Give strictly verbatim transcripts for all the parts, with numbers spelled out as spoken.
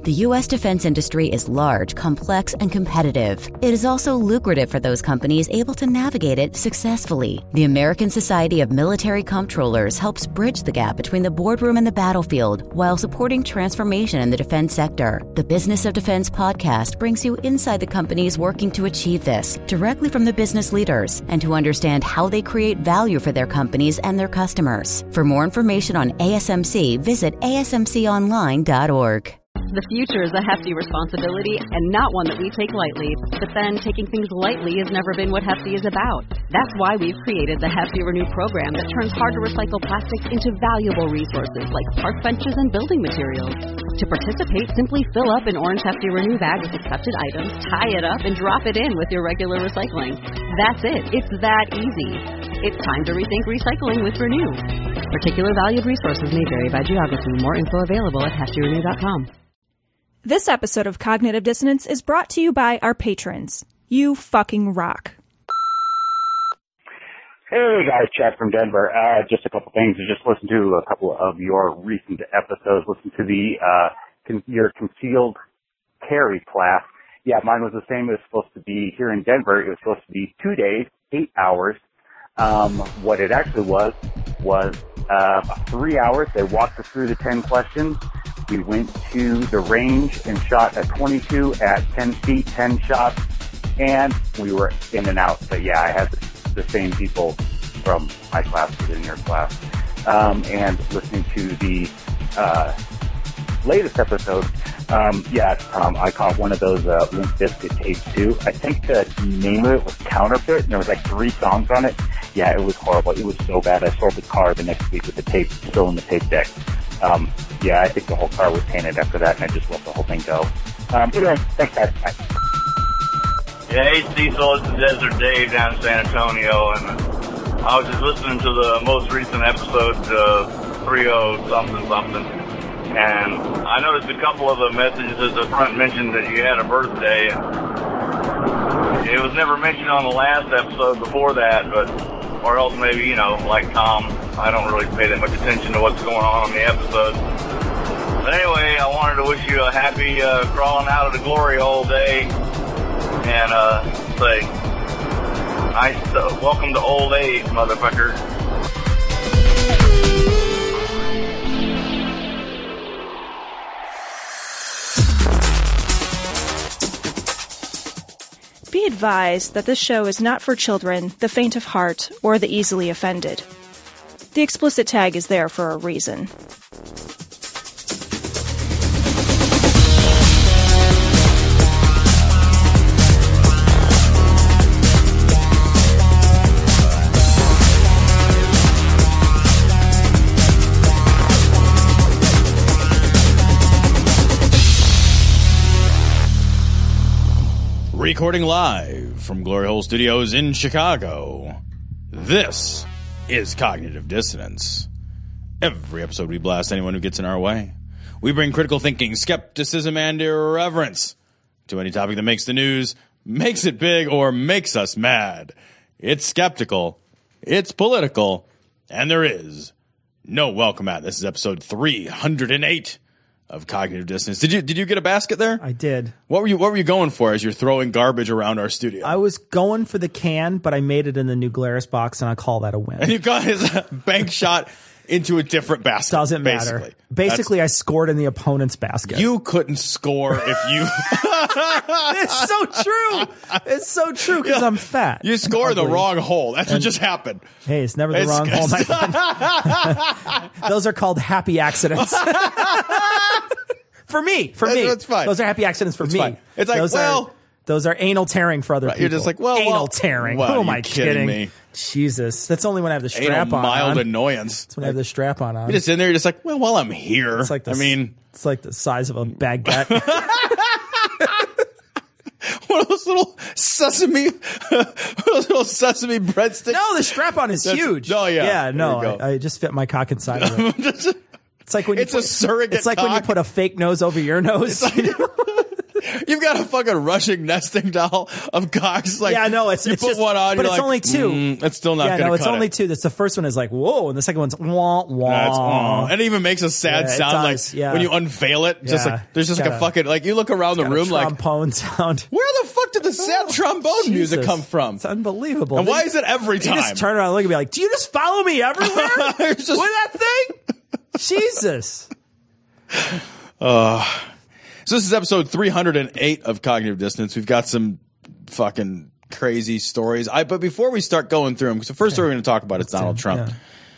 The U S defense industry is large, complex, and competitive. It is also lucrative for those companies able to navigate it successfully. The American Society of Military Comptrollers helps bridge the gap between the boardroom and the battlefield while supporting transformation in the defense sector. The Business of Defense podcast brings you inside the companies working to achieve this, directly from the business leaders, and to understand how they create value for their companies and their customers. For more information on A S M C, visit A S M C online dot org. The future is a hefty responsibility and not one that we take lightly. But then, taking things lightly has never been what Hefty is about. That's why we've created the Hefty Renew program that turns hard-to-recycle plastics into valuable resources like park benches and building materials. To participate, simply fill up an orange Hefty Renew bag with accepted items, tie it up, and drop it in with your regular recycling. That's it. It's that easy. It's time to rethink recycling with Renew. Particular valued resources may vary by geography. More info available at hefty renew dot com. This episode of Cognitive Dissonance is brought to you by our patrons. You fucking rock. Hey guys, Chad from Denver. Uh, just a couple things. I just listened to a couple of your recent episodes. Listened to the uh, con- your concealed carry class. Yeah, mine was the same. It was supposed to be here in Denver. It was supposed to be two days, eight hours. Um, what it actually was was uh, three hours. They walked us through the ten questions. We went to the range and shot a twenty-two at ten feet, ten shots, and we were in and out. But yeah, I had the, the same people from my class within your class. Um, and listening to the uh, latest episode, um, yeah, um, I caught one of those uh, Limp Bizkit tapes too. I think the name of it was Counterfeit, and there was like three songs on it. Yeah, it was horrible. It was so bad. I sold the car the next week with the tape still in the tape deck. Um, yeah, I think the whole car was tainted after that, and I just let the whole thing go. Um, anyway, thanks, guys. Bye. Yeah, hey, Cecil, it's the Desert Dave down in San Antonio, and I was just listening to the most recent episode, uh, three oh something something, and I noticed a couple of the messages at the front mentioned that you had a birthday. It was never mentioned on the last episode before that, but, or else maybe, you know, like Tom, I don't really pay that much attention to what's going on on the episode. But anyway, I wanted to wish you a happy uh, crawling out of the glory hole day, and uh, say, nice, uh, welcome to old age, motherfucker. Be advised that this show is not for children, the faint of heart, or the easily offended. The explicit tag is there for a reason. Recording live from Glory Hole Studios in Chicago, this is Cognitive Dissonance. Every episode we blast anyone who gets in our way. We bring critical thinking, skepticism, and irreverence to any topic that makes the news, makes it big, or makes us mad. It's skeptical, it's political, and there is no welcome at. This is episode three hundred eight of Cognitive Dissonance. Did you did you get a basket there? I did. What were you What were you going for as you're throwing garbage around our studio? I was going for the can, but I made it in the New Glarus box, and I call that a win. And you got his bank shot into a different basket. Doesn't basically. matter. Basically, That's, I scored in the opponent's basket. You couldn't score if you... It's so true. It's so true because yeah. I'm fat. You scored the wrong hole. That's and, what just happened. Hey, it's never the it's, wrong hole, my friend. Those are called happy accidents. For me. For that's, me. That's fine. Those are happy accidents for that's me. Fine. It's like, those well... Are, those are anal tearing for other right, people. You're just like, well... Anal well, tearing. What, Who am I kidding? kidding? Me? Jesus. That's only when I have the strap Anal on. mild on. annoyance. That's when I have the strap on. on. You're just in there, you're just like, well, while I'm here... It's like the, I mean... It's like the size of a baguette. One of those little sesame, those little sesame breadsticks. No, the strap-on is That's, huge. Oh yeah, yeah. No, I, I just fit my cock inside of it. It's like when you it's put, a surrogate. It's like cock. when you put a fake nose over your nose. Like, You've got a fucking Russian nesting doll of cocks. Like, yeah, no, it's you it's put just, one on, but you're it's like, only two. Mm, it's still not. Yeah, gonna no, it's cut only it. two. That's the first one is like whoa, and the second one's wah wah. That's, oh. And it even makes a sad Yeah, it sound does, like yeah. when you unveil it. Just Yeah. like there's just It's like a got a- fucking like you look around the Got a room like trombone sound. where the fuck did the sad trombone music Jesus. come from? It's unbelievable. And why is it every You time? just turn around and look at me like, do you just follow me everywhere It's just- with that thing? Jesus. Uh, so this is episode three hundred eight of Cognitive Dissonance. We've got some fucking crazy stories. I but before we start going through them, because the first story we're going to talk about is Donald Trump. Yeah.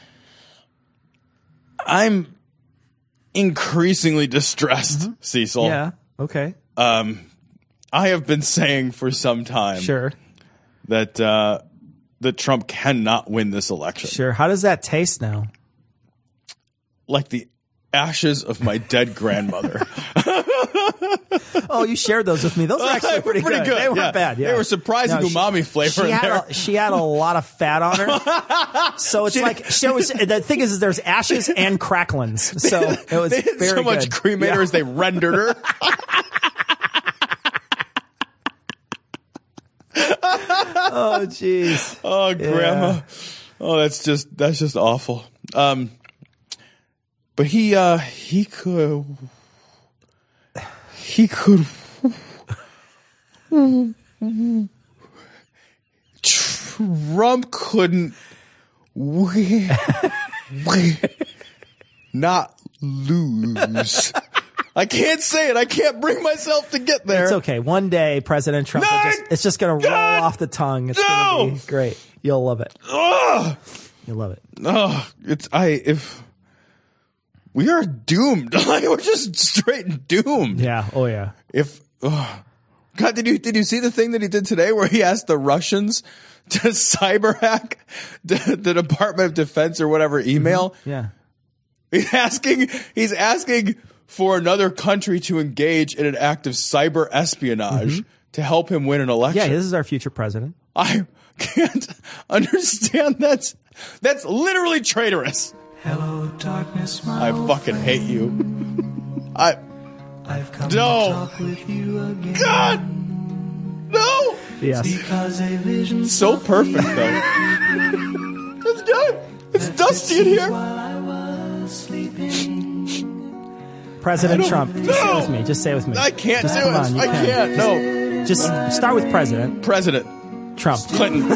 I'm increasingly distressed, Mm-hmm. Cecil. Yeah. Okay. Um, I have been saying for some time Sure. that uh, that Trump cannot win this election. Sure. How does that taste now? Like the ashes of my dead grandmother. Oh, you shared those with me. Those are actually pretty, Pretty good, They weren't yeah. bad. Yeah. They were surprising No, she- umami flavor She in had, there. a, she had a lot of fat on her. So it's like, she was, the thing is, is there's ashes and cracklins. So it was They had very so much good. cremator Yeah. as they rendered her. Oh, jeez. Oh, grandma. Oh, that's just that's just awful. Um, but he uh he could he could Trump couldn't we, we not lose. I can't say it. I can't bring myself to get there. It's okay. One day, President Trump, will just, it's just going to roll God, off the tongue. It's no! going to be great. You'll love it. Ugh. You'll love it. Oh, it's I if we are doomed. Like we're just straight doomed. Yeah. Oh, yeah. If oh. God, did you did you see the thing that he did today where he asked the Russians to cyber hack the, the Department of Defense or whatever email? Mm-hmm. Yeah. He's asking he's asking for another country to engage in an act of cyber espionage Mm-hmm. to help him win an election. Yeah. This is our future president. I can't understand that. That's literally traitorous. Hello, darkness, my I old fucking friend. hate you. I I've come No. to talk with you again. God no. Yes. Because a vision So perfect though. It's good. It's dusty in here. while I was sleeping. President I don't Trump. Just say know. it with me. Just say it with me. I can't Just do come it. on, you I can. can't. No. Just start with President President Trump. Clinton.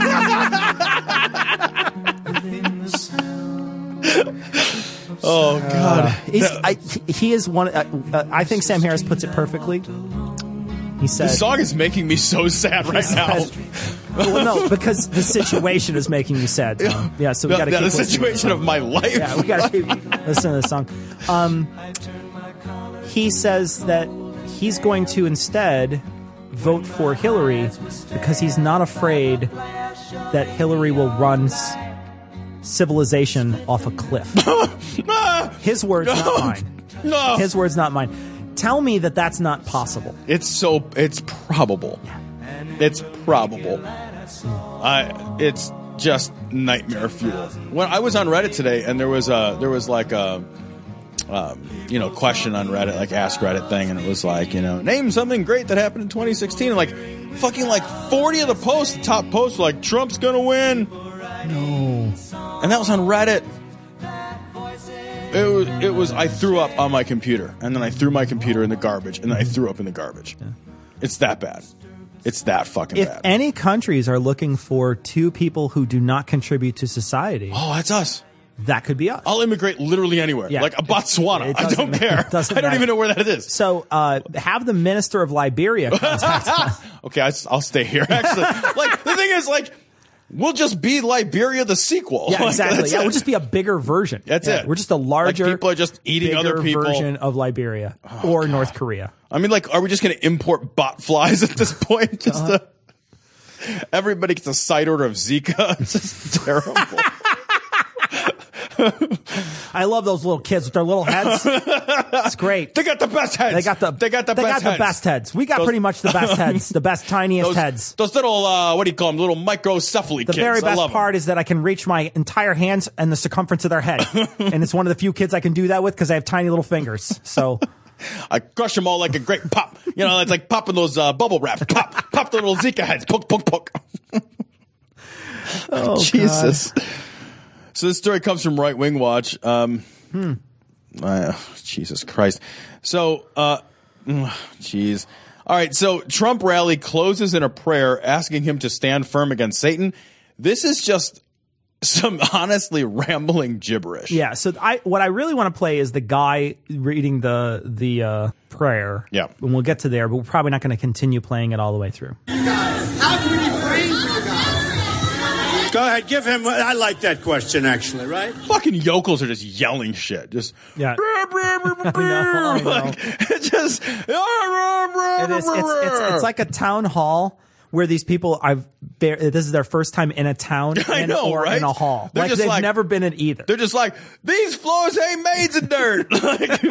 Oh God. He's, I, he is one. Uh, uh, I think Sam Harris puts it perfectly. He said, The song is making me so sad right now. well, no, because the situation is making you sad, Tom. Yeah, so we got to The, keep the listening to situation the of my life. Yeah, we got to keep listening to the song. Um, he says that he's going to instead vote for Hillary because he's not afraid that Hillary will run s- civilization off a cliff. His words, not mine. No. His words, not mine. Tell me that that's not possible. It's so it's probable. It's probable. I it's just nightmare fuel. When I was on Reddit today, and there was a there was like a um, you know question on Reddit, like Ask Reddit thing, and it was like you know name something great that happened in twenty sixteen. And like fucking like forty of the posts, the top posts were like Trump's gonna win. No. And that was on Reddit. It was, it was, I threw up on my computer, and then I threw my computer in the garbage, and then I threw up in the garbage. Yeah. It's that bad. It's that fucking If bad. any countries are looking for two people who do not contribute to society, oh, that's us. that could be us. I'll immigrate literally anywhere. Yeah. Like a Botswana. It I doesn't don't matter. care. It doesn't I don't matter. even know where that is. So uh, have the minister of Liberia contact us. Okay, I, I'll stay here. Actually, like the thing is, like, we'll just be Liberia the sequel. Yeah, Like, exactly. that's Yeah, it. well just be a bigger version. That's Yeah, it. We're just a larger, Like, people are just eating bigger other people. version of Liberia or North Korea. I mean, like, are we just going to import bot flies at this point? Just Uh-huh. to, everybody gets a side order of Zika. It's just terrible. I love those little kids with their little heads. It's great. They got the best heads. They got the they got the they best got heads. the best heads. We got Those- pretty much the best heads, the best tiniest Those, heads. those little uh, what do you call them? Little microcephaly The kids. very I best love part them. is that I can reach my entire hands and the circumference of their head, and it's one of the few kids I can do that with because I have tiny little fingers. So I crush them all like a great pop. You know, it's like popping those uh, bubble wraps. Pop, pop the little Zika heads. Poke, poke, poke. Oh, Jesus. God. So this story comes from Right Wing Watch. Um, hmm. uh, Jesus Christ. So, uh, jeez. All right. So Trump rally closes in a prayer asking him to stand firm against Satan. This is just some honestly rambling gibberish. Yeah. So I, what I really want to play is the guy reading the the uh, prayer. Yeah. And we'll get to there, but we're probably not going to continue playing it all the way through. You guys, how can we be praying for you guys? Go ahead, give him. I like that question, actually. Right? Fucking yokels are just yelling shit. Just yeah. I know, I know. Like, it's just. It is. It's, it's it's like a town hall where these people I've. This is their first time in a town I in, know, or right? in a hall. They're like just they've like, never been in either. They're just like, these floors ain't made of dirt. Like,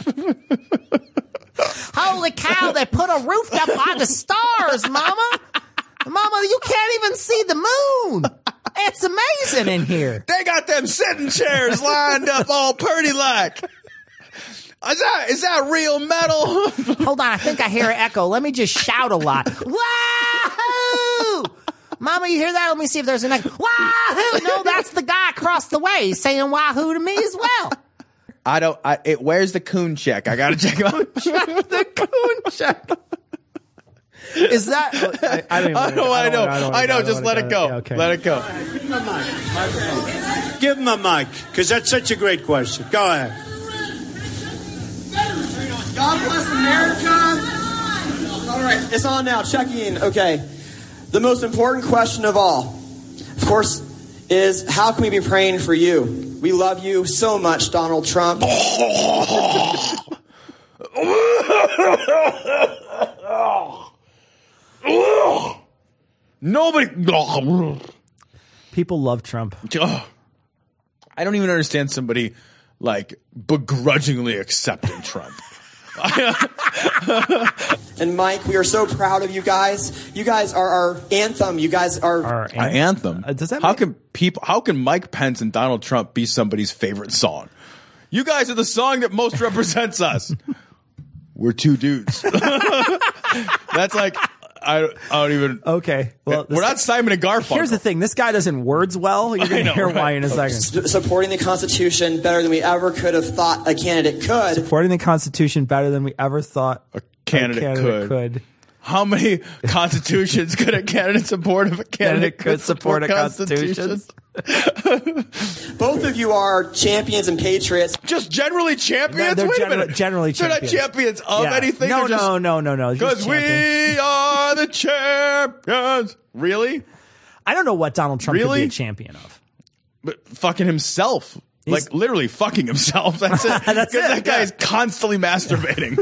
holy cow! They put a roof up on the stars, Mama. Mama, you can't even see the moon. It's amazing in here. They got them sitting chairs lined up all pretty like. Is that, is that real metal? Hold on, I think I hear an echo. Let me just shout a lot. Wahoo! Mama, you hear that? Let me see if there's an echo. Wahoo! No, that's the guy across the way saying wahoo to me as well. I don't, I, it, where's the coon check? I gotta check out. The coon check. Is that? I, I don't even. I know. I know. I know. I know just let it go. Yeah, okay. Let it go. Give him a mic. Give him a mic, because that's such a great question. Go ahead. God bless America. All right, it's on now. Checking in. Okay. The most important question of all, of course, is how can we be praying for you? We love you so much, Donald Trump. Nobody. People love Trump. I don't even understand somebody like begrudgingly accepting Trump. And Mike, we are so proud of you guys. You guys are our anthem. You guys are Our Our anthem. Uh, does that how make- can people? How can Mike Pence and Donald Trump be somebody's favorite song? You guys are the song that most represents us. We're two dudes. That's like I, I don't even. Okay. Well, we're not Simon and Garfunkel. Here's the thing. This guy doesn't words well. You're I going to know, hear right? why in a second. s- supporting the Constitution better than we ever could have thought a candidate could. Supporting the Constitution better than we ever thought A candidate, a candidate could. could. How many constitutions could a candidate support if a candidate could support a constitution? Both of you are champions and patriots. Just generally champions? They're Wait a generally, minute. generally They're champions. not champions of Yeah. anything? No, They're just- no, no, no, no. Just Because champions. we are the champions. Really? I don't know what Donald Trump Really? could be a champion of. But fucking himself. He's- Like literally fucking himself. That's it. That's Because it, that guy yeah. is constantly masturbating.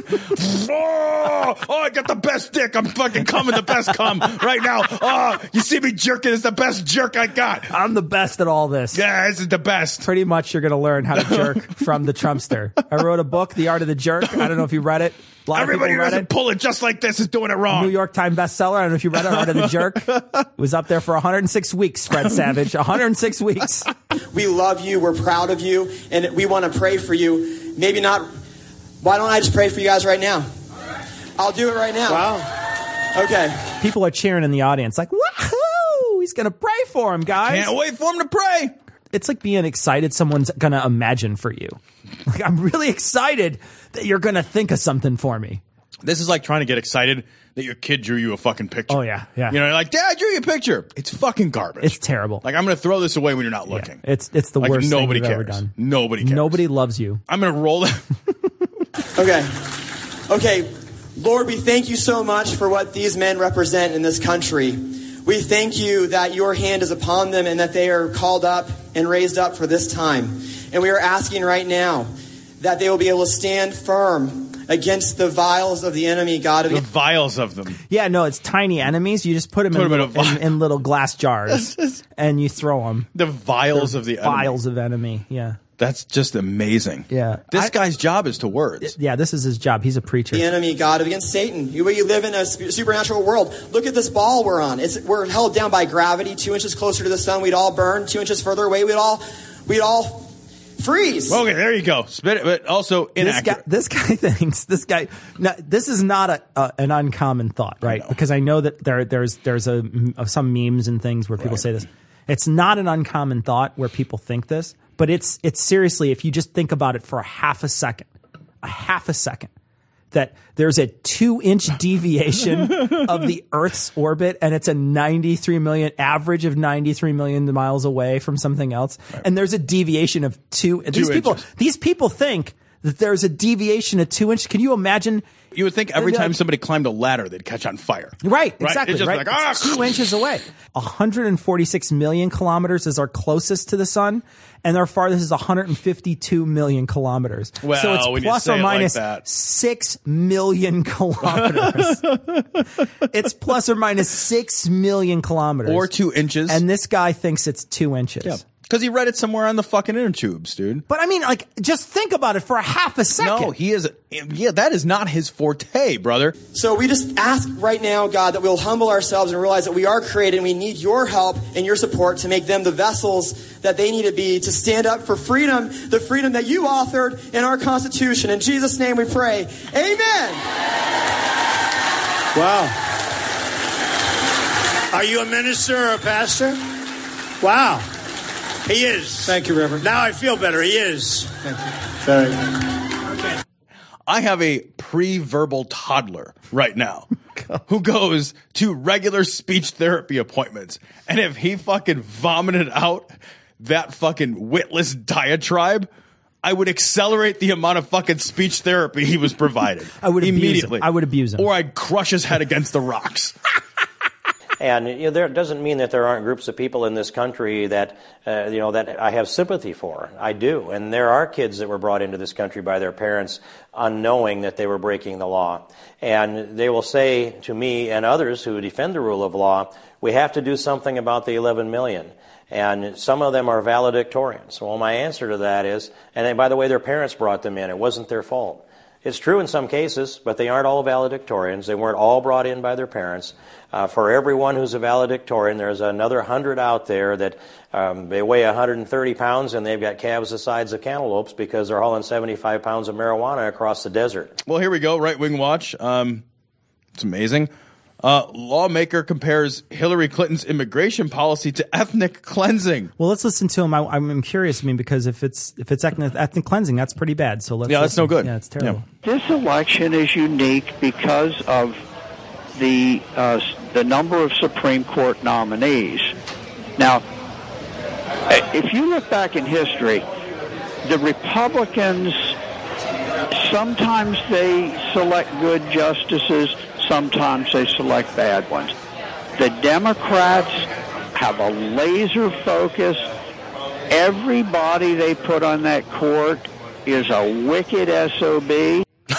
oh, oh, I got the best dick. I'm fucking coming the best cum right now. Oh, you see me jerking? It's the best jerk I got. I'm the best at all this. Yeah, this is the best. Pretty much you're going to learn how to jerk from the Trumpster. I wrote a book, The Art of the Jerk. I don't know if you read it. A lot Everybody of who people read doesn't it. pull it just like this is doing it wrong. New York Times bestseller. I don't know if you read it, Art of the Jerk. It was up there for one hundred six weeks, Fred Savage. one hundred six weeks. We love you. We're proud of you. And we want to pray for you. Maybe not. Why don't I just pray for you guys right now? I'll do it right now. Wow. Okay. People are cheering in the audience like, woohoo! He's going to pray for him, guys. Can't wait for him to pray. It's like being excited someone's going to imagine for you. Like, I'm really excited that you're going to think of something for me. This is like trying to get excited that your kid drew you a fucking picture. Oh, yeah, yeah. You know, you're like, Dad, I drew you a picture. It's fucking garbage. It's terrible. Like, I'm going to throw this away when you're not Yeah, looking. it's it's the Like, worst nobody thing you've cares. ever done. Nobody cares. Nobody loves you. I'm going to roll it. Okay. Okay. Lord, we thank you so much for what these men represent in this country. We thank you that your hand is upon them and that they are called up and raised up for this time. And we are asking right now that they will be able to stand firm against the vials of the enemy, God. The vials of them. Yeah, no, it's tiny enemies. You just put them, Put in, 'em in little, a vi- in, in little glass jars and you throw them. The vials of the enemy. Vials of enemy. Yeah. That's just amazing. Yeah. This I- guy's job is to words. Yeah, this is his job. He's a preacher. The enemy, God, against Satan. You, you live in a sp- supernatural world. Look at this ball we're on. It's, we're held down by gravity. Two inches closer to the sun, we'd all burn. Two inches further away, we'd all, we'd all freeze. Okay, there you go. Spit it, but also inaccurate. This guy, this guy thinks this guy. Now, this is not a, a an uncommon thought, right? I because I know that there there's there's a some memes and things where people right. say this. It's not an uncommon thought where people think this, but it's it's seriously, if you just think about it for a half a second, a half a second, that there's a two inch deviation of the Earth's orbit, and it's a ninety-three million average of ninety-three million miles away from something else. Right. And there's a deviation of two. two these people, inches. these people think that there's a deviation of two inches. Can you imagine? You would think every time somebody climbed a ladder, they'd catch on fire. Right, right? exactly. It's just right? like, ah! It's two inches away. one hundred forty-six million kilometers is our closest to the sun, and our farthest is one hundred fifty-two million kilometers. Well, so it's when plus you say or minus it like that. six million kilometers. It's plus or minus six million kilometers. Or two inches. And this guy thinks it's two inches. Yeah. Because he read it somewhere on the fucking inner tubes, dude. But I mean, like, just think about it for a half a second. No, he is. Yeah, that is not his forte, brother. So we just ask right now, God, that we'll humble ourselves and realize that we are created and we need your help and your support to make them the vessels that they need to be to stand up for freedom, the freedom that you authored in our Constitution. In Jesus' name we pray. Amen. Wow. Are you a minister or a pastor? Wow. He is. Thank you, Reverend. Now I feel better. He is. Thank you. Very good. Okay. I have a pre-verbal toddler right now who goes to regular speech therapy appointments. And if he fucking vomited out that fucking witless diatribe, I would accelerate the amount of fucking speech therapy he was provided. I would abuse immediately. him. I would abuse him. Or I'd crush his head against the rocks. And you know, there doesn't mean that there aren't groups of people in this country that uh, you know that I have sympathy for. I do, and there are kids that were brought into this country by their parents unknowing that they were breaking the law. And they will say to me and others who defend the rule of law, we have to do something about the eleven million. And some of them are valedictorians. Well, my answer to that is, and then, by the way, their parents brought them in. It wasn't their fault. It's true in some cases, but they aren't all valedictorians. They weren't all brought in by their parents. Uh, for everyone who's a valedictorian, there's another hundred out there that um, they weigh one hundred thirty pounds and they've got calves the size of cantaloupes because they're hauling seventy-five pounds of marijuana across the desert. Well, here we go. Right Wing Watch. Um, it's amazing. Uh, lawmaker compares Hillary Clinton's immigration policy to ethnic cleansing. Well, let's listen to him. I, I'm curious. I mean, because if it's if it's ethnic, ethnic cleansing, that's pretty bad. So let's. Yeah, that's listen. no good. Yeah, it's terrible. Yeah. This election is unique because of the uh, the number of Supreme Court nominees. Now, if you look back in history, the Republicans sometimes they select good justices. Sometimes they select bad ones. The Democrats have a laser focus. Everybody they put on that court is a wicked S O B.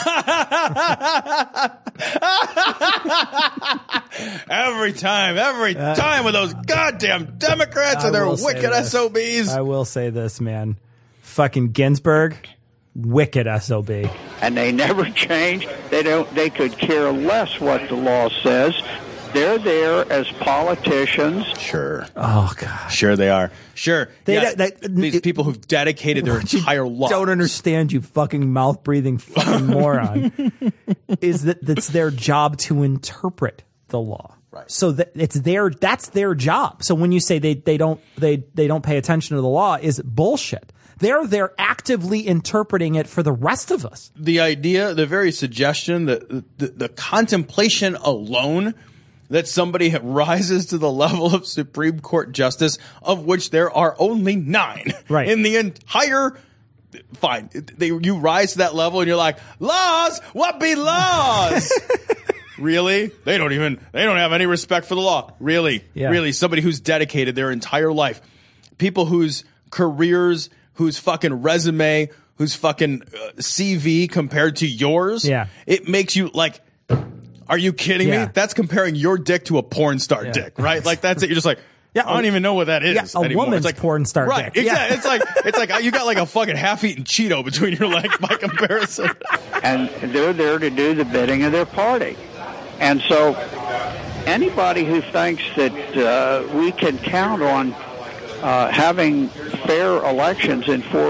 every time, every time with those goddamn Democrats and their wicked S O Bs. I will say this, man. Fucking Ginsburg. Wicked S O B. And they never change. They don't. They could care less what the law says. They're there as politicians. Sure. Oh God. Sure they are. Sure. They, yes, that, that, these it, people who've dedicated their entire life. Don't understand, you fucking mouth breathing fucking moron. Is that that's their job to interpret the law. Right. So that it's their that's their job. So when you say they they don't they they don't pay attention to the law is bullshit. They're they're actively interpreting it for the rest of us. The idea, the very suggestion that the, the contemplation alone that somebody rises to the level of Supreme Court justice, of which there are only nine right. in the entire. Fine, they, you rise to that level and you're like, laws, what be laws? Really? They don't even, they don't have any respect for the law. Really? Yeah. Really? Somebody who's dedicated their entire life. People whose careers, whose fucking resume, whose fucking uh, C V compared to yours. Yeah. It makes you like, are you kidding yeah. me? That's comparing your dick to a porn star yeah. dick, right? Like that's it. You're just like, yeah, I don't a, even know what that is. Yeah, a anymore. woman's it's like, porn star right, dick. Exactly. Yeah. It's like, it's like you got like a fucking half-eaten Cheeto between your legs by comparison. And they're there to do the bidding of their party. And so anybody who thinks that uh, we can count on uh, having fair elections in four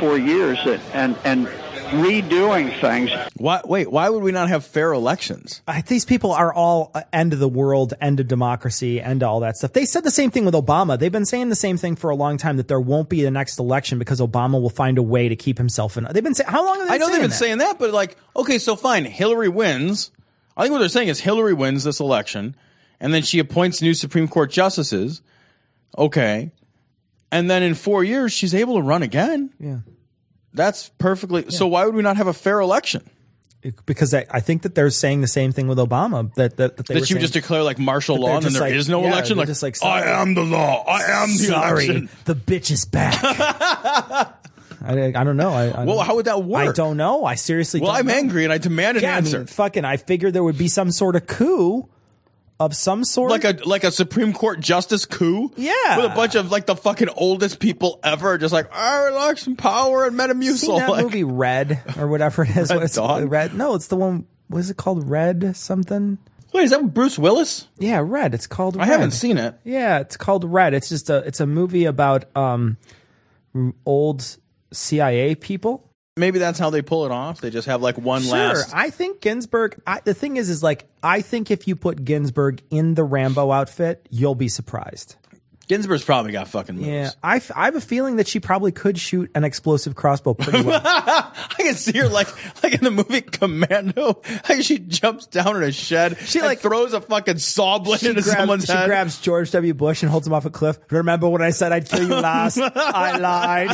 four years and and, and redoing things. Why, wait, why would we not have fair elections? I, these people are all uh, end of the world, end of democracy, end of all that stuff. They said the same thing with Obama. They've been saying the same thing for a long time, that there won't be the next election because Obama will find a way to keep himself in. They've been saying, how long have they been I know saying they've been that? saying that, but like, okay, so fine, Hillary wins. I think what they're saying is Hillary wins this election, and then she appoints new Supreme Court justices. Okay. And then in four years, she's able to run again. Yeah. That's perfectly. Yeah. So why would we not have a fair election? Because I, I think that they're saying the same thing with Obama. That that, that, they that were she would just declare like martial law and then there like, is no yeah, election. Like, just like I am the law. I am the sorry, election. The bitch is back. I, I don't know. I, I well, don't, how would that work? I don't know. I seriously well, don't I'm know. angry and I demand an yeah, answer. I mean, fucking, I figured there would be some sort of coup of some sort. Like a like a Supreme Court justice coup? Yeah. With a bunch of like the fucking oldest people ever just like, I would like some power and Metamucil. Seen that like, movie Red or whatever it is? Red What's Dawn? Red? No, it's the one, what is it called? Red something? Wait, is that with Bruce Willis? Yeah, Red. It's called Red. I haven't seen it. Yeah, it's called Red. It's just a it's a movie about um old C I A people. Maybe that's how they pull it off. They just have like one Sure, last. I think Ginsburg. I, the thing is, is like I think if you put Ginsburg in the Rambo outfit, you'll be surprised. Ginsburg's probably got fucking moves. Yeah, I, f- I have a feeling that she probably could shoot an explosive crossbow pretty well. I can see her like like in the movie Commando. Like she jumps down in a shed. She, and like- throws a fucking saw blade She into grabs, someone's she head. grabs George W. Bush and holds him off a cliff. Remember when I said I'd kill you last? I lied.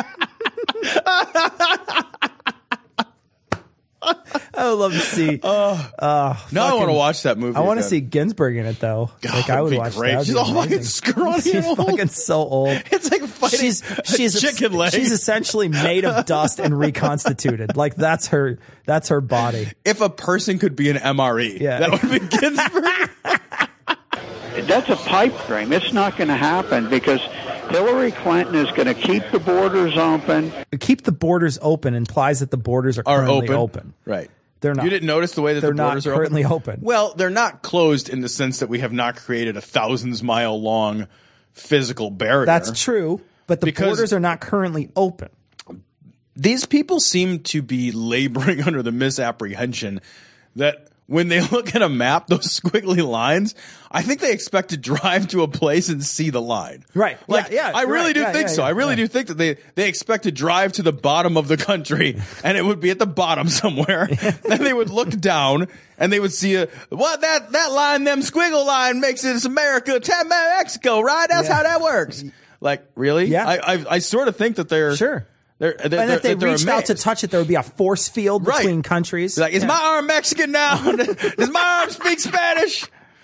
I would love to see. Oh, uh, now I want to watch that movie. I want to again. see Ginsburg in it though. God, like I would that'd be watch great. that. She's all fucking scrawny She's and old. fucking so old. It's like fighting she's she's a chicken leg. She's essentially made of dust and reconstituted. Like that's her. That's her body. If a person could be an M R E, Yeah. that would be Ginsburg. That's a pipe dream. It's not going to happen because Hillary Clinton is going to keep the borders open. Keep the borders open implies that the borders are Are currently open. open. Right. They're not. You didn't notice the way that They're the not borders are currently open? open. Well, they're not closed in the sense that we have not created a thousands mile long physical barrier. That's true, but the Because- borders are not currently open. These people seem to be laboring under the misapprehension that when they look at a map, those squiggly lines, I think they expect to drive to a place and see the line. Right. Like, yeah, yeah. I really right, do yeah, think yeah, so. yeah, I really yeah. do think that they, they expect to drive to the bottom of the country and it would be at the bottom somewhere. Then they would look down and they would see a, what that, that line, them squiggle line makes it America, to Mexico, right? That's Yeah. how that works. Like, really? Yeah. I, I, I sort of think that they're, Sure. they're, they're And if they that they're reached out to amazed. touch it, there would be a force field Right. between countries. Like, is Yeah. my arm Mexican now? Does my arm speak Spanish?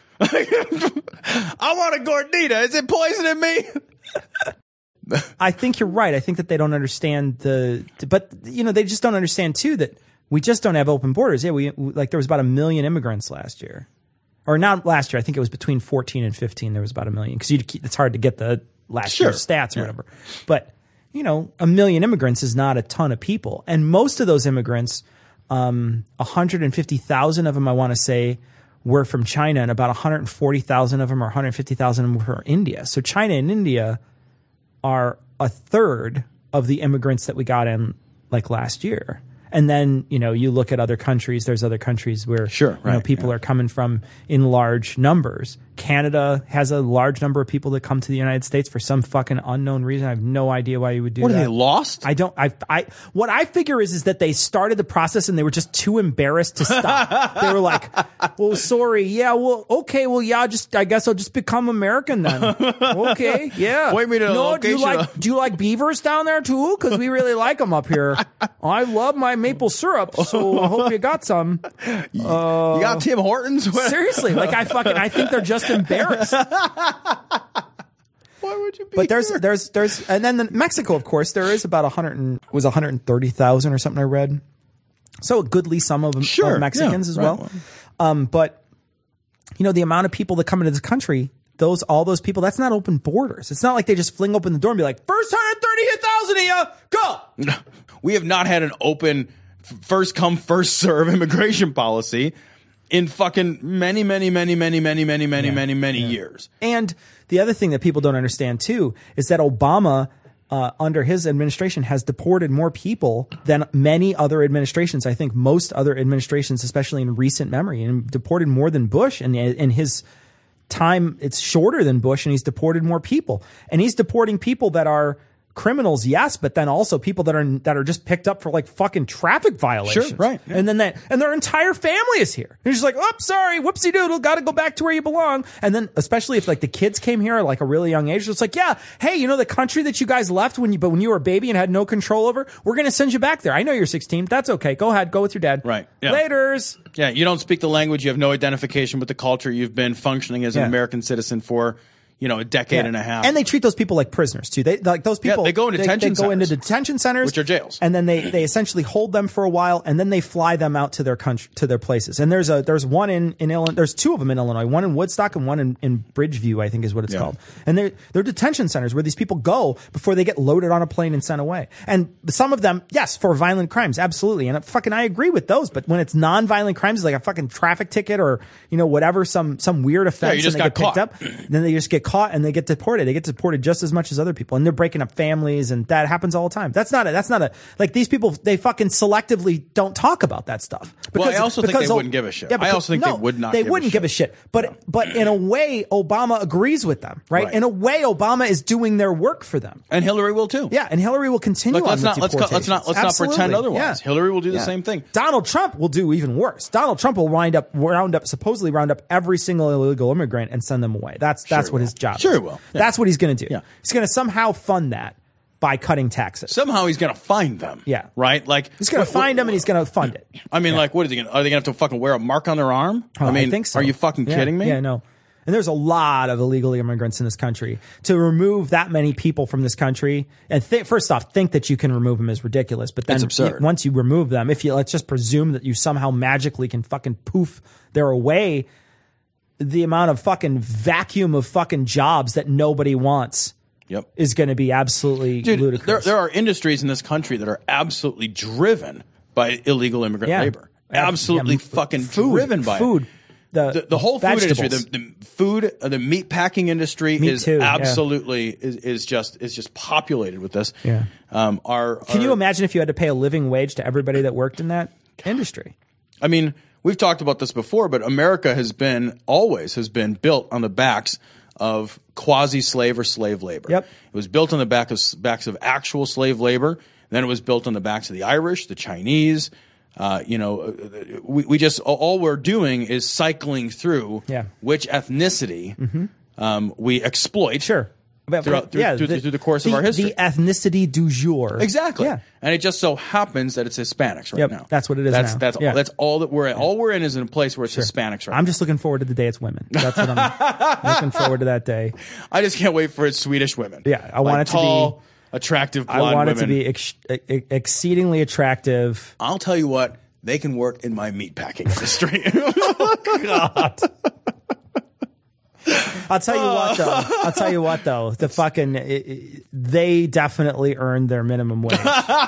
I want a gordita. Is it poisoning me? I think you're right. I think that they don't understand the, but you know, they just don't understand too that we just don't have open borders. Yeah, we like there was about a million immigrants last year, or not last year. I think it was between fourteen and fifteen. There was about a million because it's hard to get the last Sure. year's stats or Yeah. whatever. But you know, a million immigrants is not a ton of people, and most of those immigrants, um, one hundred fifty thousand of them, I want to say, were from China, and about one hundred forty thousand of them or one hundred fifty thousand of them were from India. So China and India are a third of the immigrants that we got in like last year. And then, you know, you look at other countries, there's other countries where Sure, you know, right, people yeah. are coming from in large numbers. Canada has a large number of people that come to the United States for some fucking unknown reason. I have no idea why you would do What that. are they lost? I don't. I. I. What I figure is is that they started the process and they were just too embarrassed to stop. They were like, "Well, sorry, yeah, well, okay, well, yeah, just I guess I'll just become American then." Okay, yeah. Point me to the no, do you location like of- do you like beavers down there too? Because we really like them up here. I love my maple syrup, so I hope you got some. you got Tim Hortons? Seriously, like I fucking I think they're just embarrassed. Why would you be But there's here? there's there's and then the Mexico, of course, there is about a hundred and was one hundred thirty thousand or something I read. So a goodly sum of, Sure, of Mexicans yeah, as right. well. Um, but you know the amount of people that come into this country, those all those people, that's not open borders. It's not like they just fling open the door and be like, first one hundred thirty thousand of you, go. We have not had an open f- first come first serve immigration policy in fucking many many many many many many many Yeah, many many yeah. years. And the other thing that people don't understand too is that Obama uh, under his administration has deported more people than many other administrations. I think most other administrations, especially in recent memory, and deported more than Bush. And in his time, it's shorter than Bush, and he's deported more people. And he's deporting people that are criminals, yes, but then also people that are that are just picked up for like fucking traffic violations. Sure, right. Yeah. And then that and their entire family is here. And he's just like, oh, sorry, whoopsie doodle, got to go back to where you belong. And then especially if like the kids came here at like a really young age, it's like, yeah, hey, you know the country that you guys left when you but when you were a baby and had no control over, we're gonna send you back there. I know you're sixteen. That's okay. Go ahead, go with your dad. Right. Yeah. Laters. Yeah, you don't speak the language. You have no identification with the culture. You've been functioning as an Yeah. American citizen for, you know, a decade Yeah. and a half. And they treat those people like prisoners too. They like those people. Yeah, they go into detention they, they go into centers. detention centers, Which are jails. and then they, they essentially hold them for a while, and then they fly them out to their country, to their places. And there's a there's one in in Illinois. There's two of them in Illinois. One in Woodstock and one in, in Bridgeview, I think is what it's Yeah. called. And they're they're detention centers where these people go before they get loaded on a plane and sent away. And some of them, yes, for violent crimes, absolutely. And fucking I agree with those. But when it's non-violent crimes, like a fucking traffic ticket or you know whatever, some some weird offense, you just and they got get picked caught. up, then they just get caught and they get deported. They get deported just as much as other people, and they're breaking up families, and that happens all the time. That's not a, that's not a, like these people, they fucking selectively don't talk about that stuff. Well, I also think they they'll- wouldn't give a shit. Yeah, I also think no, they would not They give a wouldn't give a shit. But, but in a way, Obama agrees with them, right? Right. In a way, Obama is doing their work for them. And Hillary will too. Yeah, and Hillary will continue Look, let's on not with let's co- let's not let's not deportations. pretend Absolutely. otherwise. Yeah. Hillary will do the Yeah. same thing. Donald Trump will do even worse. Donald Trump will wind up round up supposedly round up every single illegal immigrant and send them away. That's that's Sure what he his will. job Sure is. he will. Yeah. That's what he's going to do. Yeah. He's going to somehow fund that by cutting taxes. Somehow he's going to find them. Yeah. Right? Like He's going to find them and he's going to fund it. I mean, like, what is he going to, are they going to have to fucking wear a mark on their arm? Oh, I mean, think so. are you fucking Yeah. kidding me? Yeah, no. And there's a lot of illegal immigrants in this country. To remove that many people from this country, and th- first off, think that you can remove them is ridiculous. But then It's absurd. y- once you remove them, if you let's just presume that you somehow magically can fucking poof their away, the amount of fucking vacuum of fucking jobs that nobody wants Yep. is going to be absolutely Dude, there, ludicrous. there are industries in this country that are absolutely driven by illegal immigrant Yeah. labor. Yeah, Absolutely yeah, fucking food, driven by it. food. The, The, the whole food vegetables. industry, the, the food, uh, the meat packing industry Me is too, yeah. absolutely is, is just is just populated with this. Yeah. Um, our, Can our- you imagine if you had to pay a living wage to everybody that worked in that industry? I mean, we've talked about this before, but America has been always has been built on the backs of quasi-slave or slave labor. Yep. It was built on the back of backs of actual slave labor. Then it was built on the backs of the Irish, the Chinese. Uh, you know, we, we just all we're doing is cycling through Yeah. which ethnicity um, we exploit. Sure. But- Throughout- through- yeah, through the- through the course of our history. The ethnicity du jour. Exactly. Yeah. And it just so happens that it's Hispanics right Yep, now. that's what it is That's now. that's Yeah. that's all that we're in. All we're in is in a place where it's Hispanics right I'm now. just looking forward to the day it's women. That's what I'm looking forward to that day. I just can't wait for it's Swedish women. Yeah, I Like want it to tall, be attractive I blonde want women. it to be ex- ex- exceedingly attractive. I'll tell you what, they can work in my meatpacking industry. God. I'll tell you what though. I'll tell you what though. The fucking it, it- they definitely earned their minimum wage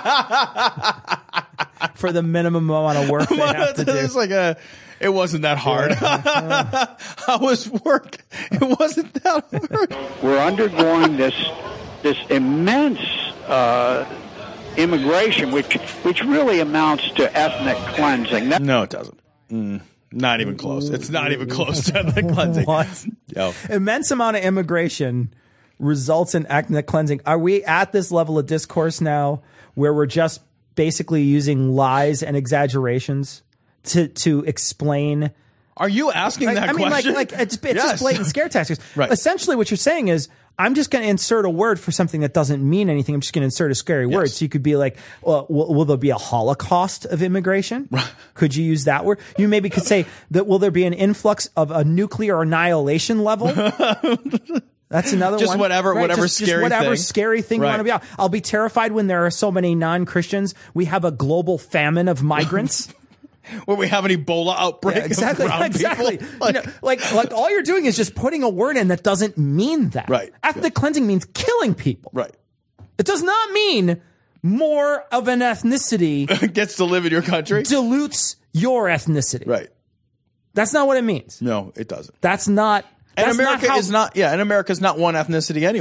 for the minimum amount of work they have to do. It's like a. It wasn't that hard. I was work. It wasn't that hard. We're undergoing this this immense uh, immigration, which which really amounts to ethnic cleansing. That- No, it doesn't. Mm, not even close. It's not even close to ethnic cleansing. What? Yo. Immense amount of immigration results in ethnic cleansing. Are we at this level of discourse now where we're just basically using lies and exaggerations to to explain? Are you asking Like, that I mean, question? like, like it's, it's Yes. just blatant scare tactics. Right. Essentially, what you're saying is, I'm just going to insert a word for something that doesn't mean anything. I'm just going to insert a scary word. So you could be like, well, will, will there be a holocaust of immigration? Could you use that word? You maybe could say that, will there be an influx of a nuclear annihilation level? That's another Just one. whatever- Right? whatever just, just scary whatever thing. scary thing Right. you want to be out. I'll be terrified when there are so many non-Christians. We have a global famine of migrants. Where we have an Ebola outbreak Yeah, exactly. of brown Exactly. people? Like, you know, like, like all you're doing is just putting a word in that doesn't mean that. Right. Ethnic cleansing means killing people. Right. It does not mean more of an ethnicity Gets to live in your country? dilutes your ethnicity. Right. That's not what it means. No, it doesn't. That's not. And That's America not how, is not, yeah, and America's not one ethnicity anyway.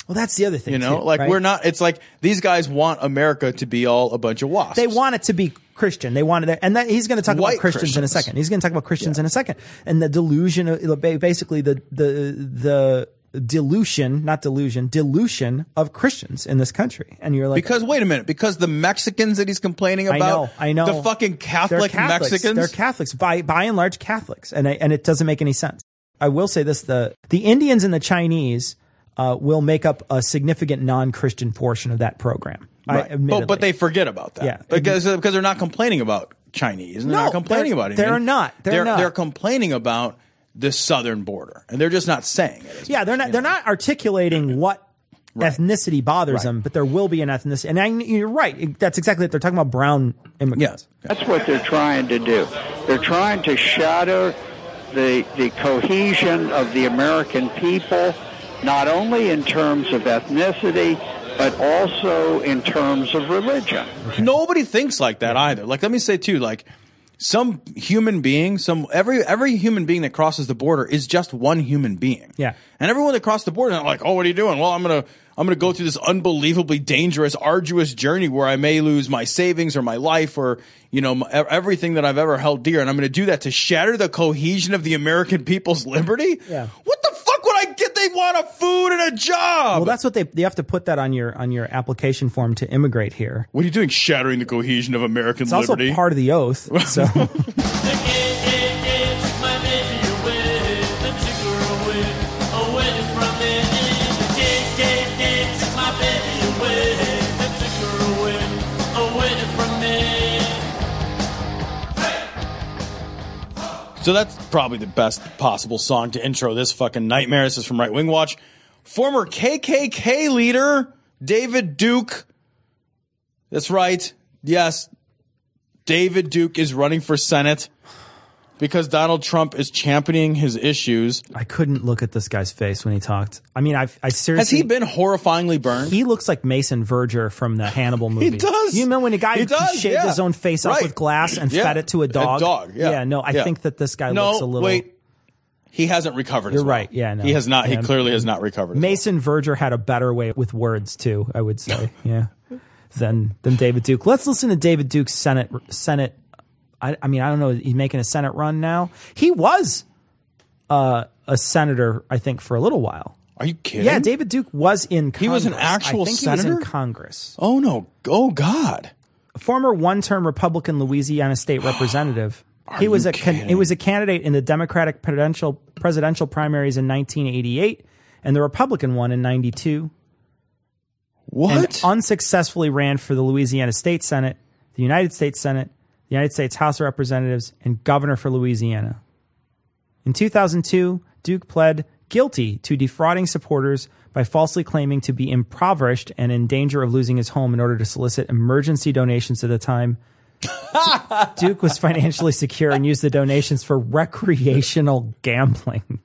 Well, that's the other thing. You know, too, like right? we're not. It's like these guys want America to be all a bunch of wasps. They want it to be Christian. They wanted it, and that he's going to talk White about Christians, Christians. in a second. He's going to talk about Christians yeah. in a second, and the delusion, of, basically the the the dilution, not delusion, dilution of Christians in this country. And you're like, because wait a minute, because the Mexicans that he's complaining about, I know, I know, the fucking Catholic they're Catholics, Mexicans, they're Catholics by by and large Catholics, and I, and it doesn't make any sense. I will say this: the the Indians and the Chinese uh, will make up a significant non-Christian portion of that program. Right. I, but, but they forget about that. Yeah. Because, because they're not complaining about Chinese. And they're No, not complaining they're- about it. they're not. They're they're, not. They're complaining about the southern border. And they're just not saying it. Yeah, they're not. They're not articulating what Right. ethnicity bothers Right. them, but there will be an ethnicity. And I, you're right. That's exactly it. They're talking about brown immigrants. Yes. That's what they're trying to do. They're trying to shatter the the cohesion of the American people, not only in terms of ethnicity, but also in terms of religion. Nobody thinks like that either. Like, let me say too, like some human being, some every every human being that crosses the border is just one human being. Yeah. And everyone that crossed the border is like, oh, what are you doing? Well, I'm gonna I'm gonna go through this unbelievably dangerous, arduous journey where I may lose my savings or my life or you know my, everything that I've ever held dear, and I'm gonna do that to shatter the cohesion of the American people's liberty. Yeah. What the fuck would I get? They want a food and a job. Well, that's what they. You have to put that on your on your application form to immigrate here. What are you doing? Shattering the cohesion of American It's liberty. also part of the oath. So. So that's probably the best possible song to intro this fucking nightmare. This is from Right Wing Watch. Former K K K leader David Duke. That's right. Yes. David Duke is running for Senate because Donald Trump is championing his issues. I couldn't look at this guy's face when he talked. I mean, I've, I seriously. Has he been horrifyingly burned? He looks like Mason Verger from the Hannibal movie. He does. You remember when a guy He does, shaved yeah. his own face Right. up with glass and Yeah. fed it to a dog? A dog, yeah. Yeah, no, I Yeah. think that this guy no, looks a little. wait. He hasn't recovered You're as well. right. Yeah, no. He has not. Yeah. He clearly has not recovered. as Mason Verger had a better way with words too, I would say. Yeah. Than than David Duke. Let's listen to David Duke's Senate Senate. I, I mean, I don't know. He's making a Senate run now. He was uh, a senator, I think, for a little while. Are you kidding? Yeah, David Duke was in Congress. He was an actual I think senator? He was in Congress. Oh, no. Oh, God. Former one-term Republican Louisiana state representative. Are he was you a can, kidding? he was a candidate in the Democratic presidential presidential primaries in nineteen eighty-eight and the Republican one in ninety-two. What? And unsuccessfully ran for the Louisiana State Senate, the United States Senate, the United States House of Representatives, and governor for Louisiana. In two thousand two, Duke pled guilty to defrauding supporters by falsely claiming to be impoverished and in danger of losing his home in order to solicit emergency donations at the time. Duke was financially secure and used the donations for recreational gambling.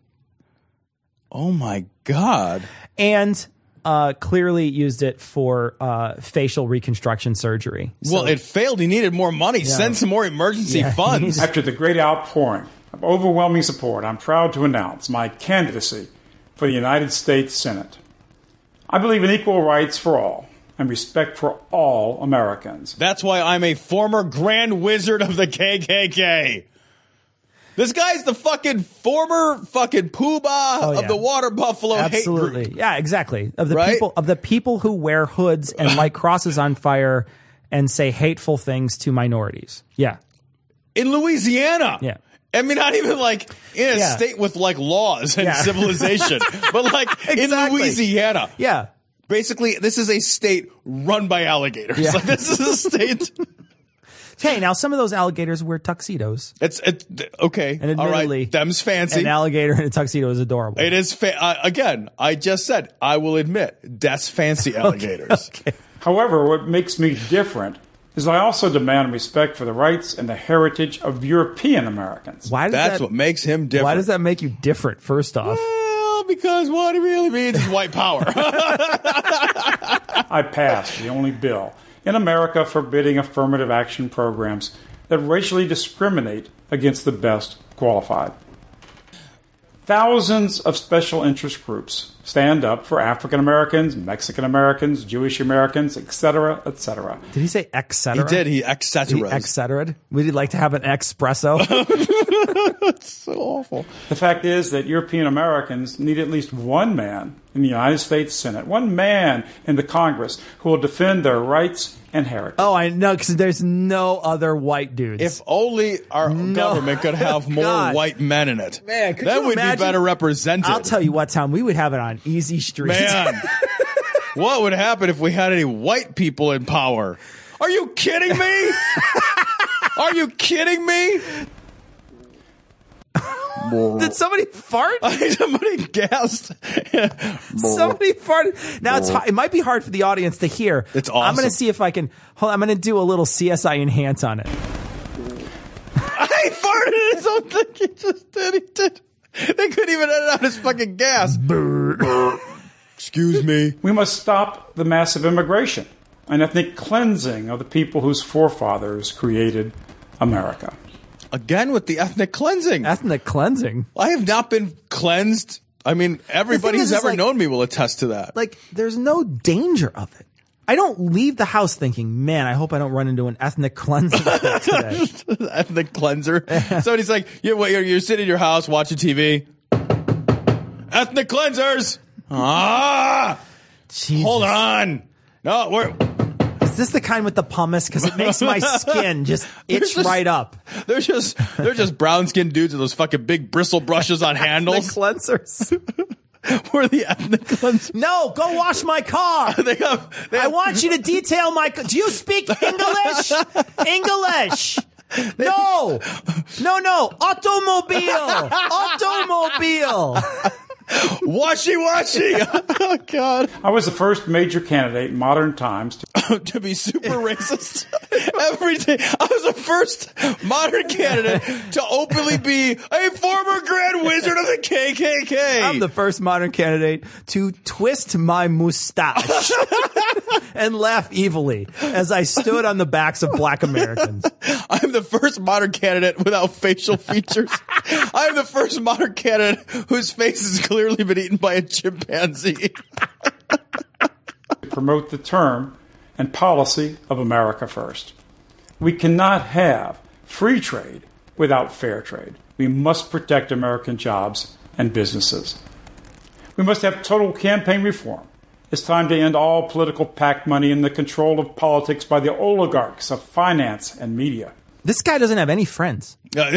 Oh, my God. And uh, clearly used it for uh, facial reconstruction surgery. Well, So- it failed. He needed more money. Send some more emergency Yeah, he funds. needs- After the great outpouring of overwhelming support, I'm proud to announce my candidacy for the United States Senate. I believe in equal rights for all and respect for all Americans. That's why I'm a former Grand Wizard of the K K K. This guy's the fucking former fucking poobah Oh, of yeah. the water buffalo hate Absolutely. group. Yeah, exactly. Of the Right? people of the people who wear hoods and light crosses on fire and say hateful things to minorities. Yeah. In Louisiana. Yeah. I mean, not even like in a Yeah. state with like laws and Yeah. civilization, but like in Exactly. Louisiana. Yeah. Basically, this is a state run by alligators. Yeah. Like, this is a state. Hey, now some of those alligators wear tuxedos. It's it, okay. And All admittedly, right. Them's fancy. An alligator in a tuxedo is adorable. It is fa- uh, again. I just said I will admit that's fancy alligators. Okay. However, what makes me different is I also demand respect for the rights and the heritage of European Americans. Why does That's that, what makes him different. Why does that make you different, first off? Well, because what it really means is white power. I passed the only bill in America forbidding affirmative action programs that racially discriminate against the best qualified. Thousands of special interest groups stand up for African Americans, Mexican Americans, Jewish Americans, et cetera, et cetera. Did he say et cetera? He did. He et cetera. He et cetera. Would you like to have an espresso? That's so awful. The fact is that European Americans need at least one man in the United States Senate, one man in the Congress who will defend their rights and heritage. Oh, I know, because there's no other white dudes. If only our No. government could have more God. white men in it. Man, could then you we'd imagine? be better represented. I'll tell you what, Tom, we would have it on easy street. Man, what would happen if we had any white people in power? Are you kidding me? Are you kidding me? Did somebody fart? Somebody gasped. Somebody farted. Now, it's hard, it might be hard for the audience to hear. It's awesome. I'm going to see if I can. Hold on, I'm going to do a little C S I enhance on it. I farted his own thing. He just did. He did. They couldn't even edit out his fucking gas. Excuse me. We must stop the massive immigration and ethnic cleansing of the people whose forefathers created America. Again with the ethnic cleansing. Ethnic cleansing? I have not been cleansed. I mean, everybody is, who's is ever like- known me will attest to that. Like, there's no danger of it. I don't leave the house thinking, man, I hope I don't run into an ethnic cleansing event today. Ethnic cleanser. Somebody's like, you're, you're, you're sitting in your house watching T V. Ethnic cleansers. Ah. Jesus. Hold on. No, we're. Is this the kind with the pumice? Because it makes my skin just itch just- right up. They're just they're just brown skinned dudes with those fucking big bristle brushes on handles. Cleansers. We're the ethnic cleansers. No, go wash my car. they have, they I have, want you to detail my car. Do you speak English? English. No. No, no. Automobile. Automobile. Washy washy. Oh God. I was the first major candidate in modern times to, to be super racist. Every day. I was the first modern candidate to openly be a former Grand Wizard of the K K K. I'm the first modern candidate to twist my mustache and laugh evilly as I stood on the backs of black Americans. I'm the first modern candidate without facial features. I'm the first modern candidate whose face has clearly been eaten by a chimpanzee. promote the term and policy of America First. We cannot have free trade without fair trade. We must protect American jobs and businesses. We must have total campaign reform. It's time to end all political PAC money and the control of politics by the oligarchs of finance and media. This guy doesn't have any friends.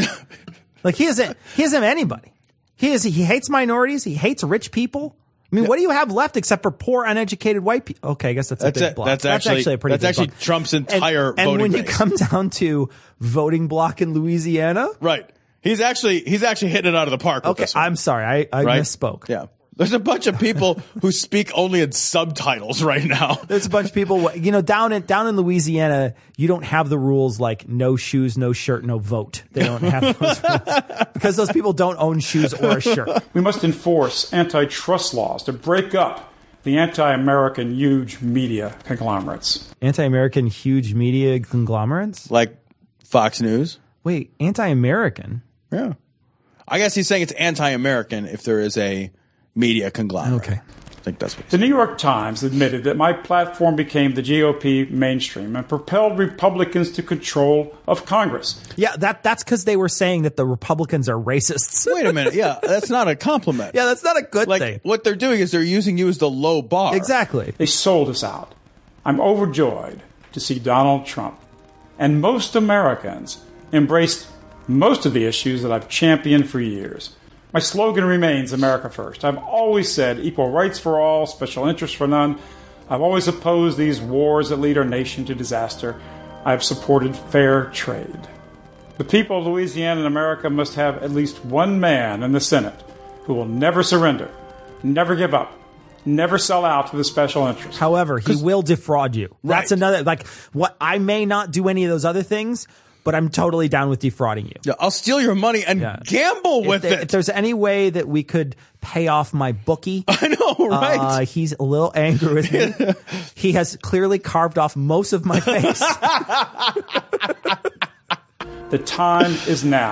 Like he isn't. He doesn't have anybody. He is. He hates minorities. He hates rich people. I mean, what do you have left except for poor, uneducated white people? Okay, I guess that's a That's big it. block. That's actually- a pretty that's big actually block. Trump's entire and, and voting when you base. come down to voting block in Louisiana, Right. He's actually he's actually hitting it out of the park. With okay, this one, I'm sorry, I, I right? misspoke. Yeah. There's a bunch of people who speak only in subtitles right now. There's a bunch of people, you know, down in down in Louisiana, you don't have the rules like no shoes, no shirt, no vote. They don't have those rules because those people don't own shoes or a shirt. We must enforce antitrust laws to break up the anti-American huge media conglomerates. Anti-American huge media conglomerates? Like Fox News? Wait, anti-American? Yeah. I guess he's saying it's anti-American if there is a media conglomerate. Okay. I think that's what The New York Times admitted that my platform became the G O P mainstream and propelled Republicans to control of Congress. Yeah, that that's because they were saying that the Republicans are racists. Wait a minute. Yeah, that's not a compliment. Yeah, that's not a good like, thing. What they're doing is they're using you as the low bar. Exactly. They sold us out. I'm overjoyed to see Donald Trump and most Americans embrace most of the issues that I've championed for years. My slogan remains America First. I've always said equal rights for all, special interests for none. I've always opposed these wars that lead our nation to disaster. I've supported fair trade. The people of Louisiana and America must have at least one man in the Senate who will never surrender, never give up, never sell out to the special interests. However, he will defraud you. That's Right. another, like, what I may not do any of those other things, but I'm totally down with defrauding you. Yeah, I'll steal your money and Yeah. gamble If with there- it. If there's any way that we could pay off my bookie, I know, right? uh, he's a little angry with me. He has clearly carved off most of my face. The time is now.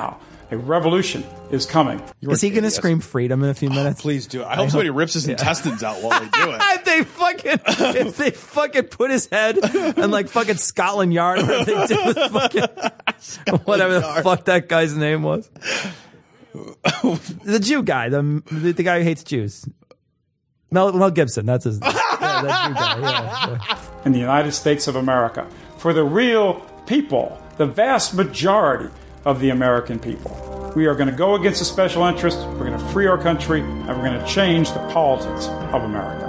A revolution is coming. Is he going to scream freedom in a few minutes? Oh, please do. I hope somebody rips his yeah. intestines out while they do it. if they fucking, if they fucking put his head in like fucking Scotland Yard, or if they did with fucking whatever the Yard. fuck that guy's name was, the Jew guy, the the, the guy who hates Jews, Mel, Mel Gibson. That's his name. Yeah, that Jew guy. Yeah, yeah. In the United States of America, for the real people, the vast majority of the American people. We are going to go against the special interests, we're going to free our country, and we're going to change the politics of America.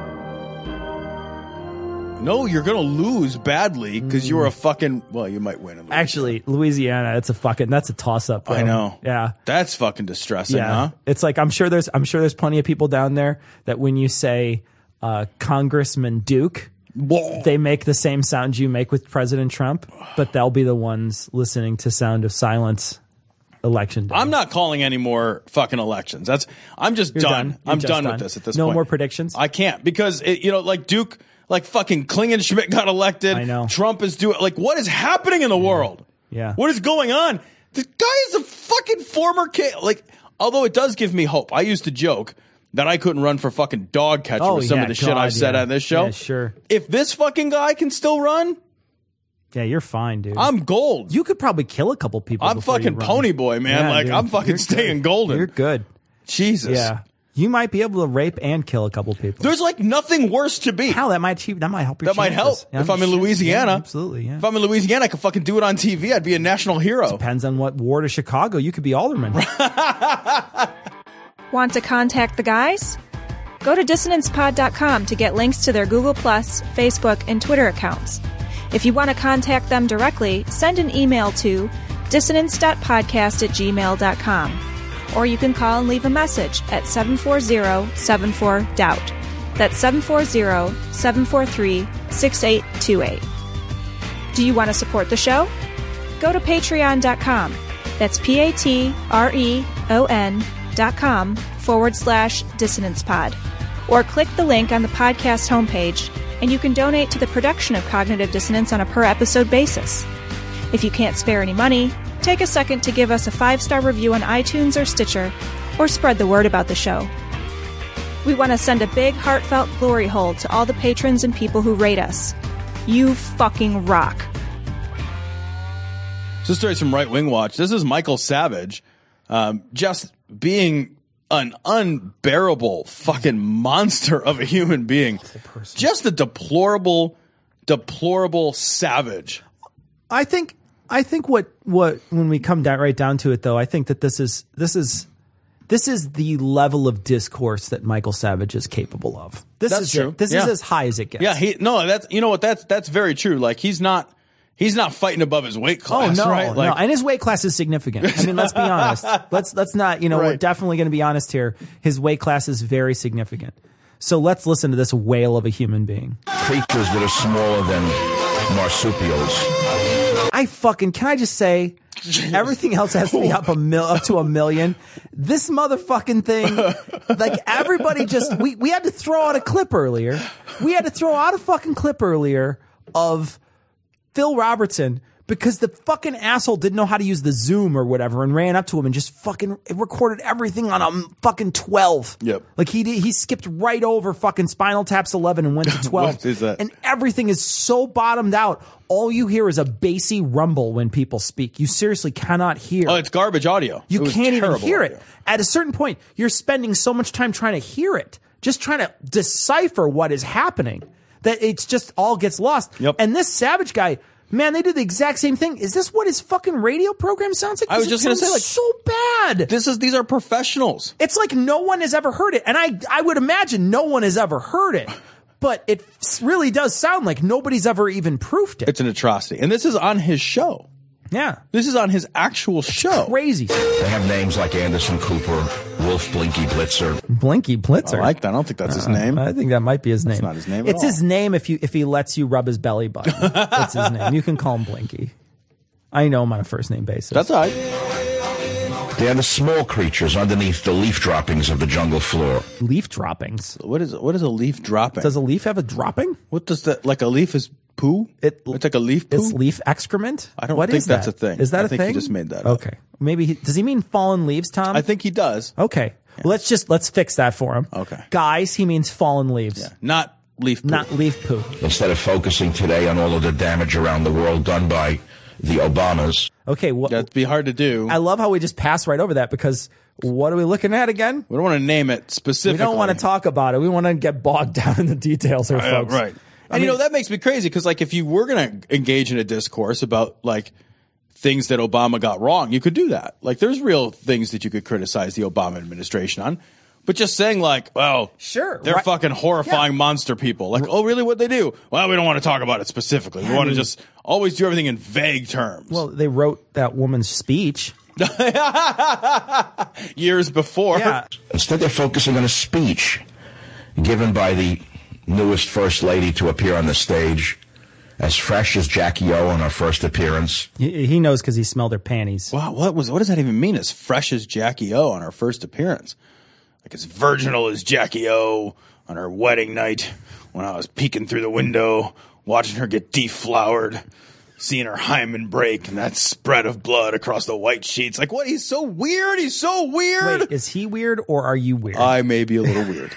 No, you're going to lose badly because you're a fucking, well, you might win. In Actually, Louisiana, it's a fucking, that's a toss up. I know. Yeah. That's fucking distressing, Yeah. huh? It's like, I'm sure there's, I'm sure there's plenty of people down there that when you say, uh, Congressman Duke, Whoa. they make the same sound you make with President Trump, but they'll be the ones listening to Sound of Silence election day. I'm not calling any more fucking elections. That's, I'm just You're done. done. You're I'm just done, done. with this at this No point. more predictions? I can't because, it, you know, like Duke, like fucking Klingenschmidt got elected. I know. Trump is doing, like, what is happening in the world? Yeah. What is going on? The guy is a fucking former kid. Like, although it does give me hope. I used to joke that I couldn't run for fucking dog catcher Oh, with some yeah, of the shit God, I've said yeah. on this show. Yeah, sure. If this fucking guy can still run, Yeah, you're fine, dude. I'm gold. You could probably kill a couple people. I'm before you fucking run. pony boy, man. Yeah, like, dude. I'm fucking You're staying good. golden. You're good. Jesus. Yeah. You might be able to rape and kill a couple people. There's like nothing worse to be. Hell, that might cheap. That might help your That might help. chances. Yeah, If I'm in sure. Louisiana. Yeah, absolutely, yeah. If I'm in Louisiana, I could fucking do it on T V. I'd be a national hero. Depends on what ward of Chicago. You could be alderman. Want to contact the guys? Go to dissonance pod dot com to get links to their Google Plus, Facebook, and Twitter accounts. If you want to contact them directly, send an email to dissonance dot podcast at gmail dot com. Or you can call and leave a message at seven four zero, seven four, D O U B T. That's seven four zero, seven four three, six eight two eight. Do you want to support the show? Go to patreon dot com. That's P A T R E O N dot com forward slash dissonance pod. Or click the link on the podcast homepage, and you can donate to the production of Cognitive Dissonance on a per episode basis. If you can't spare any money, take a second to give us a five-star review on iTunes or Stitcher, or spread the word about the show. We want to send a big, heartfelt glory hole to all the patrons and people who rate us. You fucking rock. So this story's from Right Wing Watch. This is Michael Savage um, just being an unbearable fucking monster of a human being. Just a deplorable, deplorable savage. I think I think what what when we come down right down to it, though, I think that this is this is this is the level of discourse that Michael Savage is capable of. This That's is true. It. This Yeah. is as high as it gets. Yeah, he no, that's you know what that's that's very true. Like he's not he's not fighting above his weight class, Oh no, right? Like, no, and his weight class is significant. I mean, let's be honest. Let's let's not, you know, we're Right. definitely going to be honest here. His weight class is very significant. So let's listen to this whale of a human being. Creatures that are smaller than marsupials. I fucking can I just say, everything else has to be up a mil up to a million. This motherfucking thing, like everybody just we we had to throw out a clip earlier. We had to throw out a fucking clip earlier of Phil Robertson because the fucking asshole didn't know how to use the Zoom or whatever and ran up to him and just fucking recorded everything on a fucking twelve. Yep. Like he did, he skipped right over fucking Spinal Tap's eleven and went to twelve. What is that? And everything is so bottomed out. All you hear is a bassy rumble when people speak. You seriously cannot hear. oh, it's garbage audio. You It was can't even terrible hear audio. it. At a certain point, you're spending so much time trying to hear it, just trying to decipher what is happening, that it's just all gets lost. Yep. And this Savage guy, man, they did the exact same thing. Is this what his fucking radio program sounds like? I was This just gonna sounds say, like, so bad. This is these are professionals. It's like no one has ever heard it, and I I would imagine no one has ever heard it. But it really does sound like nobody's ever even proofed it. It's an atrocity, and this is on his show. Yeah, this is on his actual show. Crazy. They have names like Anderson Cooper, Wolf Blinky Blitzer. Blinky Blitzer. I like that. I don't think that's his Uh, name. I think that might be his name. That's not his name at It's all. his name if you if he lets you rub his belly button. That's his name. You can call him Blinky. I know him on a first name basis. That's all right. They are the small creatures underneath the leaf droppings of the jungle floor. Leaf droppings. What is what is a leaf dropping? Does a leaf have a dropping? What does that like? A leaf is poo? It, it's like a leaf poo? It's leaf excrement? I don't what think is that's that? a thing. Is that I a think thing? he just made that Okay. up. Maybe he, does he mean fallen leaves, Tom? I think he does. Okay. Yeah. Well, let's just let's fix that for him. Okay. Guys, he means fallen leaves. Yeah. Not leaf poo. Not leaf poo. Instead of focusing today on all of the damage around the world done by the Obamas. Okay, well, that'd be hard to do. I love how we just pass right over that because what are we looking at again? We don't want to name it specifically. We don't want to talk about it. We want to get bogged down in the details here, Uh, folks. right. I And mean, you know, that makes me crazy because, like, if you were going to engage in a discourse about, like, things that Obama got wrong, you could do that. Like, there's real things that you could criticize the Obama administration on. But just saying, like, well, sure, they're right. fucking horrifying yeah. monster people. Like, oh, really? What'd they do? Well, we don't want to talk about it specifically. Yeah, we want I to mean, just always do everything in vague terms. Well, they wrote that woman's speech years before. Yeah. Instead, they're focusing on a speech given by the newest First Lady to appear on the stage, as fresh as Jackie O on her first appearance. He, he knows because he smelled her panties. Wow, what was what does that even mean? As fresh as Jackie O on her first appearance, like as virginal as Jackie O on her wedding night when I was peeking through the window, watching her get deflowered, seeing her hymen break and that spread of blood across the white sheets. Like, what? He's so weird. He's so weird. Wait, is he weird or are you weird? I may be a little weird.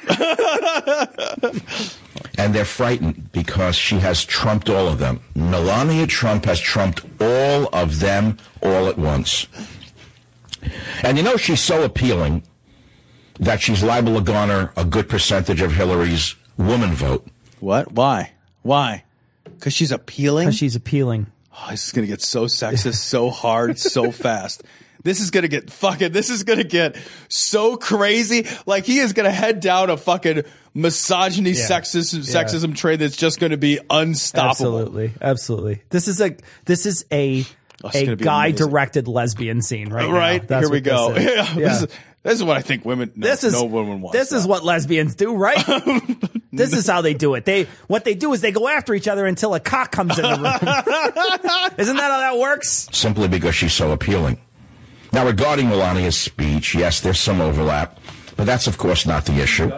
And they're frightened because she has trumped all of them. Melania Trump has trumped all of them all at once. And you know, she's so appealing that she's liable to garner a good percentage of Hillary's woman vote. What? Why? Why? Because she's appealing? Because she's appealing. Oh, this is going to get so sexist, so hard, so fast. This is going to get fucking, this is going to get so crazy. Like, he is going to head down a fucking misogyny, Yeah. sexism, Yeah. sexism train that's just going to be unstoppable. Absolutely. Absolutely. This is a, this is a, Oh, it's a gonna be guy amazing. directed lesbian scene right now. Right? That's Here we what go. This is. Yeah, Yeah. This, is, this is what I think women, no, This is no woman wants. This that. is what lesbians do, right? This is how they do it. They what they do is they go after each other until a cock comes in the room. Isn't that how that works? Simply because she's so appealing. Now, regarding Melania's speech, yes, there's some overlap, but that's, of course, not the issue.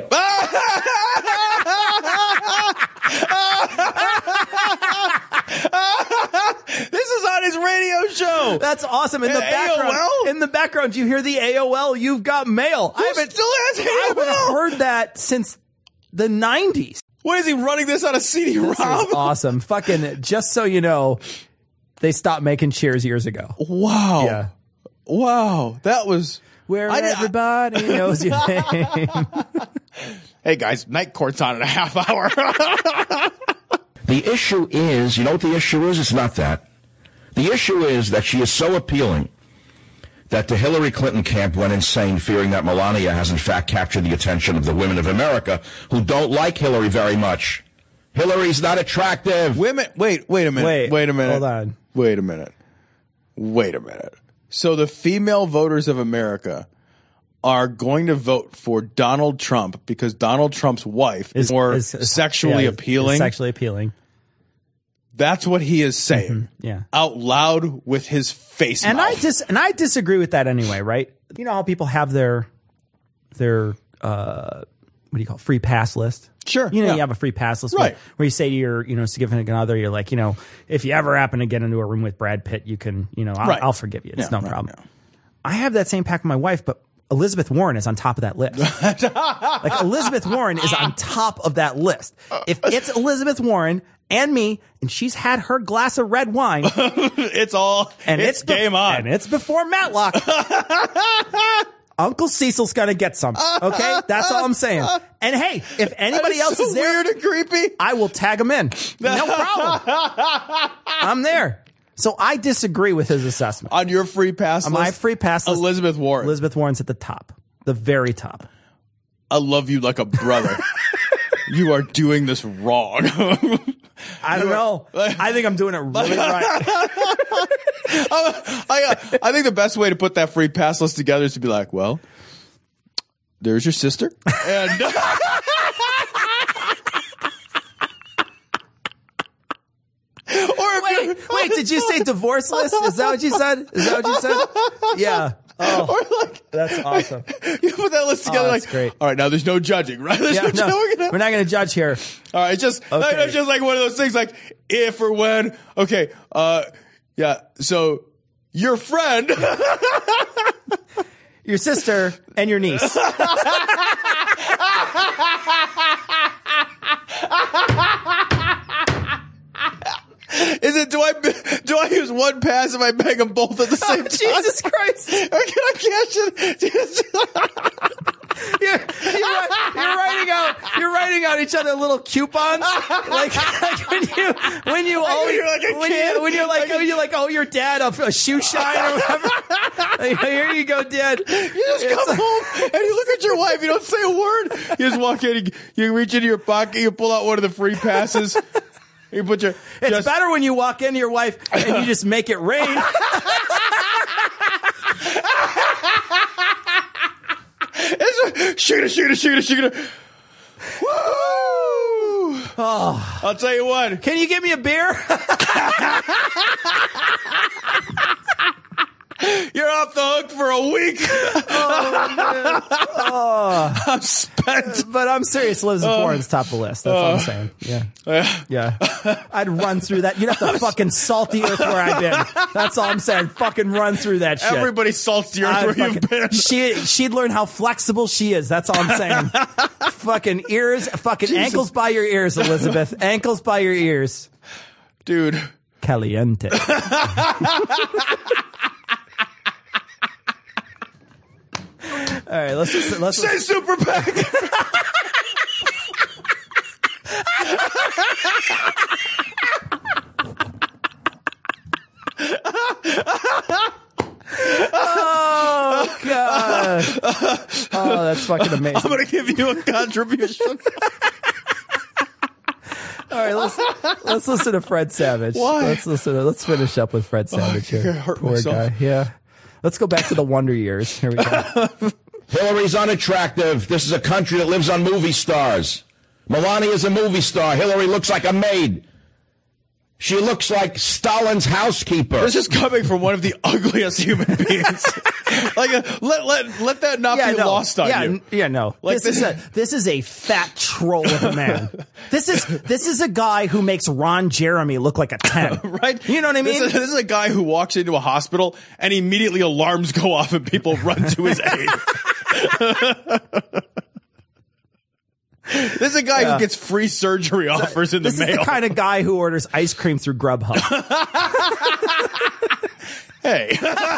This is on his radio show. That's awesome. In the A- background, A O L? in the background, you hear the A O L. You've got mail. Who I haven't still has I A O L? haven't heard that since the nineties. What is he running this on a C D This ROM? is awesome. Fucking, just so you know, they stopped making Cheers years ago. Wow. Yeah. Wow. That was Where I did- everybody knows your name. Hey guys, night court's on in a half hour. The issue is, you know what the issue is? It's not that. The issue is that she is so appealing that the Hillary Clinton camp went insane, fearing that Melania has in fact captured the attention of the women of America who don't like Hillary very much. Hillary's not attractive. Women, wait, wait a minute. Wait, wait a minute. hold on. Wait a minute. Wait a minute. So the female voters of America are going to vote for Donald Trump because Donald Trump's wife is, more is- is- sexually yeah, is- appealing. is sexually appealing. That's what he is saying. Yeah. Out loud with his face And I mouth. dis and I disagree with that anyway, right? You know how people have their their uh what do you call it? Free pass list? Sure. You know, yeah. you have a free pass list Right. where, where you say to your, you know, significant other, you're like, you know, if you ever happen to get into a room with Brad Pitt, you can, you know, I'll, Right. I'll forgive you. It's Yeah, no right, problem. yeah. I have that same pack with my wife, but Elizabeth Warren is on top of that list. Like, Elizabeth Warren is on top of that list. If it's Elizabeth Warren and me, and she's had her glass of red wine, it's all, and it's, it's, bef- game on. and it's before Matlock, Uncle Cecil's gonna get some. Okay, that's all I'm saying. And hey, if anybody That else so is there, weird and creepy. I will tag him in. No problem. I'm there. So I disagree with his assessment. On your free pass On list, my free pass list, Elizabeth Warren. Elizabeth Warren's at the top, the very top. I love you like a brother. You are doing this wrong. I don't know. I think I'm doing it really right. I, I, I think the best way to put that free pass list together is to be like, well, there's your sister. And or Wait, wait, did you say divorce list? Is that what you said? Is that what you said? Yeah. Oh, or like, that's awesome. you put that list together Oh, like, that's great. all right, now there's no judging, right? There's Yeah, no no, judging. We're, gonna... we're not going to judge here. All right, it's just, Okay. it's just like one of those things like if or when. Okay, uh, yeah, so your friend. Your sister and your niece. Is it, do I, do I use one pass if I bang them both at the same Oh, time? Jesus Christ. Or can I cash it? You're, you're, you're writing out. You're writing out each other little coupons, like, like when you when you owe you're like a when kid. you when you're like, Like a- when you like owe your dad a, a shoe shine or whatever. Like, here you go, Dad. You just come home and you look at your wife. You don't say a word. You just walk in. You, you reach into your pocket. You pull out one of the free passes. You put your. It's just, better when you walk into your wife and you just make it rain. It's a shoot it, shoot it, shoot it, shoot it. Woo! Oh, I'll tell you what. can you give me a beer? You're off the hook for a week. Oh, man. Oh. I'm spent. But I'm serious. Lives in Uh, Florence, top of the list. That's all I'm saying. Yeah. Uh, Yeah. I'd run through that. You'd have to fucking salt the earth where I've been. That's all I'm saying. Fucking run through that shit. Everybody salts the earth I'd where fucking- you've been. She, she'd learn how flexible she is. That's all I'm saying. Fucking ears, fucking Jesus. ankles by your ears, Elizabeth. Ankles by your ears. Dude. Caliente. All right, let's just, let's Say super PAC. Oh god! Oh, that's fucking amazing. I'm gonna give you a contribution. All right, let's let's listen to Fred Savage. Why? Let's listen. To, let's finish up with Fred Savage I here. hurt Poor myself. guy. Yeah. Let's go back to the Wonder Years. Here we go. Hillary's unattractive. This is a country that lives on movie stars. Melania is a movie star. Hillary looks like a maid. She looks like Stalin's housekeeper. This is coming from one of the ugliest human beings. Like, a, let let let that not yeah, be no. lost on yeah, you. n- Yeah, no. Like this, this- is a this is a fat troll of a man. This is this is a guy who makes Ron Jeremy look like a ten. Right? You know what I mean? This is, this is a guy who walks into a hospital and immediately alarms go off and people run to his aid. This is a guy Yeah. who gets free surgery offers in the This mail. is the kind of guy who orders ice cream through Grubhub. Hey.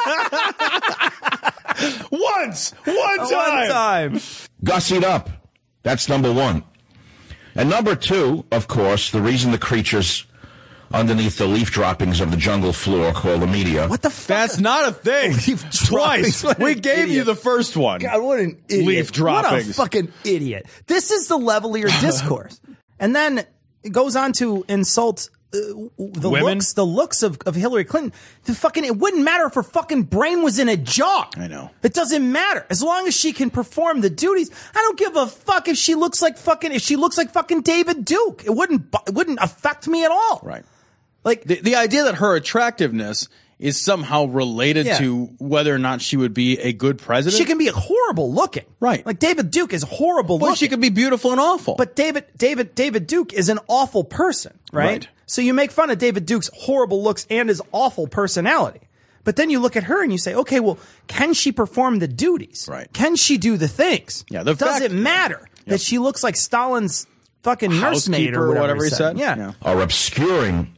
Once! One time! One time. Gussied up. That's number one. And number two, of course, the reason the creatures underneath the leaf droppings of the jungle floor called the media. What the fuck? That's not a thing. Leaf Twice. droppings. What We an gave you idiot. the first one. God, what an idiot. Leaf droppings. What a fucking idiot. This is the level of your discourse. And then it goes on to insult uh, the Women? looks the looks of, of Hillary Clinton. The fucking It wouldn't matter if her fucking brain was in a jar. I know. It doesn't matter. As long as she can perform the duties. I don't give a fuck if she looks like fucking if she looks like fucking David Duke. It wouldn't bu- it wouldn't affect me at all. Right. Like The, the idea that her attractiveness is somehow related Yeah. to whether or not she would be a good president. she can be horrible looking. Right. Like David Duke is horrible Well, looking. she could be beautiful and awful. But David, David, David Duke is an awful person, right? Right. So you make fun of David Duke's horrible looks and his awful personality. But then you look at her and you say, okay, well, can she perform the duties? Right. Can she do the things? Yeah, the Does fact- it matter that she looks like Stalin's fucking nursemaid Housekeeper or whatever, whatever he said. Yeah. Yeah. Are obscuring.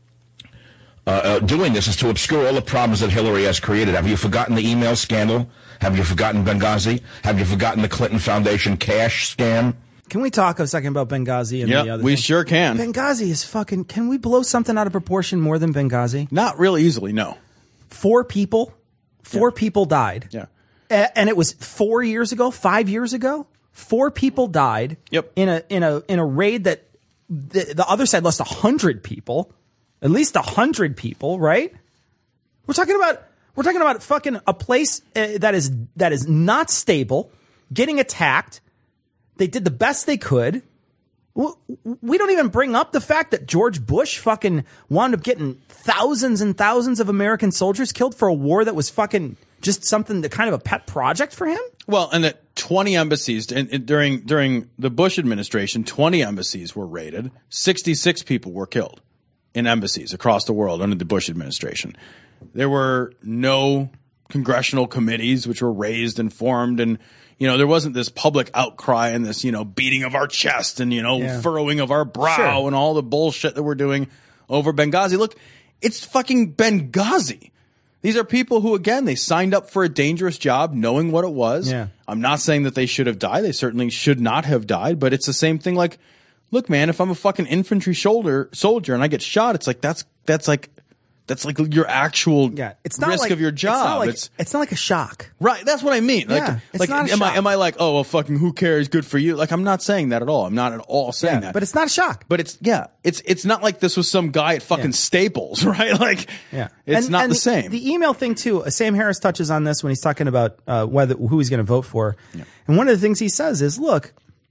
Uh, uh, doing this is to obscure all the problems that Hillary has created. Have you forgotten the email scandal? Have you forgotten Benghazi? Have you forgotten the Clinton Foundation cash scam? Can we talk a second about Benghazi and the Yeah, other we thing? sure can. Benghazi is fucking, can we blow something out of proportion more than Benghazi? Not real easily, no. Four people, four people died. Yeah. A- and it was four years ago, five years ago. Four people died. Yep. In a in a in a raid that the, the other side lost a hundred people, at least a hundred people. Right? We're talking about we're talking about fucking a place uh, that is that is not stable, getting attacked. They did the best they could. W- We don't even bring up the fact that George Bush fucking wound up getting thousands and thousands of American soldiers killed for a war that was fucking just something that kind of a pet project for him? Well, and that twenty embassies and, and during during the Bush administration, twenty embassies were raided. sixty-six people were killed in embassies across the world under the Bush administration. There were no congressional committees which were raised and formed, and you know there wasn't this public outcry and this you know beating of our chest and you know Yeah. furrowing of our brow Sure. and all the bullshit that we're doing over Benghazi. Look, it's fucking Benghazi. These are people who, again, they signed up for a dangerous job knowing what it was. Yeah. I'm not saying that they should have died. They certainly should not have died, but it's the same thing. Like, look, man, if I'm a fucking infantry shoulder soldier and I get shot, it's like that's that's like that's like your actual Yeah, it's not risk like, of your job. It's not like, it's it's not like a shock. right. That's what I mean. Like, Yeah, it's like not a am I shock. am I like, oh well, fucking who cares? Good for you. Like, I'm not saying that at all. I'm not at all saying Yeah, that. but it's not a shock. But it's yeah, it's it's not like this was some guy at fucking Yeah. Staples, right? Like, Yeah, it's And- not and the same. The email thing too. uh, Sam Harris touches on this when he's talking about uh, whether who he's going to vote for, and one of the things he says is, "Look,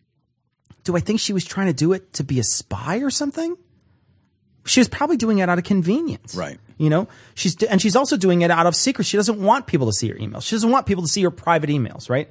do I think she was trying to do it to be a spy or something? She was probably doing it out of convenience, Right. You know, she's and she's also doing it out of secret. She doesn't want people to see her emails. She doesn't want people to see her private emails, right?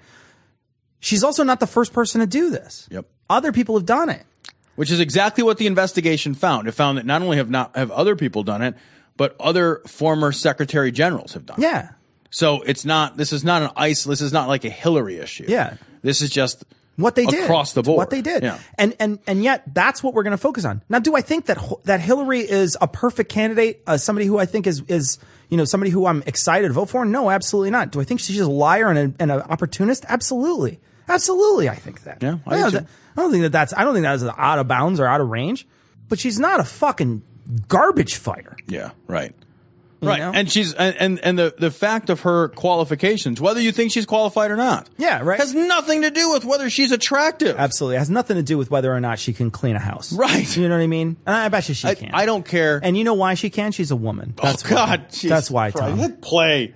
She's also not the first person to do this. Yep. Other people have done it. Which is exactly what the investigation found. It found that not only have not have other people done it, but other former secretary generals have done it. Yeah. So it's not. This is not an ice. This is not like a Hillary issue. Yeah. This is just what they did across the board. What they did. Yeah. And and and yet that's what we're going to focus on. Now, do I think that that Hillary is a perfect candidate? Uh, somebody who I think is is you know somebody who I'm excited to vote for? No, absolutely not. Do I think she's just a liar and a, and an opportunist? Absolutely, absolutely. I think that. Yeah, I I, do don't, too. th- I don't think that that's. I don't think that is out of bounds or out of range. But she's not a fucking garbage fire. Yeah. Right. You Right. know? And she's and, and and the the fact of her qualifications, whether you think she's qualified or not, Yeah, right. has nothing to do with whether she's attractive. Absolutely, it has nothing to do with whether or not she can clean a house. Right. You know what I mean? And I bet you she I, can. I don't care. And you know why she can? She's a woman. That's oh God. why. Jesus That's why, Christ. Tom. That play.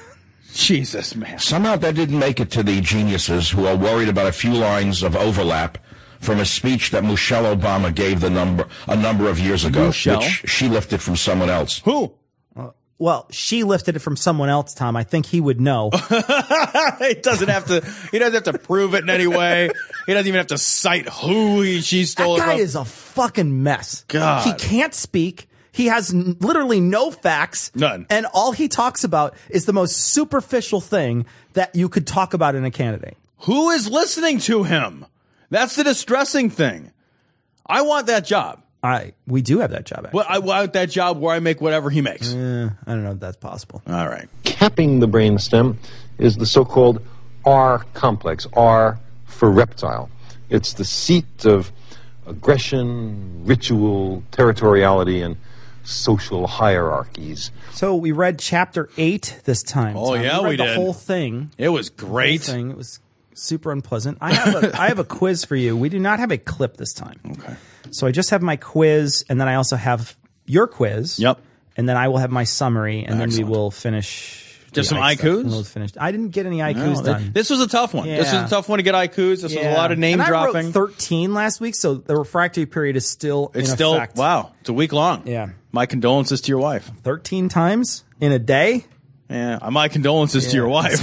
Jesus, man. Somehow that didn't make it to the geniuses who are worried about a few lines of overlap from a speech that Michelle Obama gave the number a number of years ago, Michelle? which she lifted from someone else. Who? Well, she lifted it from someone else, Tom. I think he would know. He doesn't have to. He doesn't have to prove it in any way. He doesn't even have to cite who he she stole That it guy from. is a fucking mess. God. He can't speak. He has n- literally no facts. None. And all he talks about is the most superficial thing that you could talk about in a candidate. Who is listening to him? That's the distressing thing. I want that job. I we do have that job. Actually. Well, I want that job where I make whatever he makes. Eh, I don't know if that's possible. All right. Capping the brainstem is the so-called R complex, R for reptile. It's the seat of aggression, ritual, territoriality, and social hierarchies. So we read chapter eight this time. Oh, Tom. yeah, we read we the did. whole thing. It was The whole great. thing. It was super unpleasant. I have a I have a quiz for you. We do not have a clip this time. Okay. So I just have my quiz, and then I also have your quiz. Yep. And then I will have my summary, and then Excellent. we will finish. Just the some I Qs? haikus? And We'll finish. I didn't get any I Qs No, th- done. This was a tough one. This was Yeah. a tough one to get haikus. This was a lot of name and dropping. I wrote thirteen last week, so the refractory period is still It's in still effect. wow. It's a week long. Yeah. My condolences to your wife. thirteen times in a day. Yeah. My condolences to Yeah, your wife.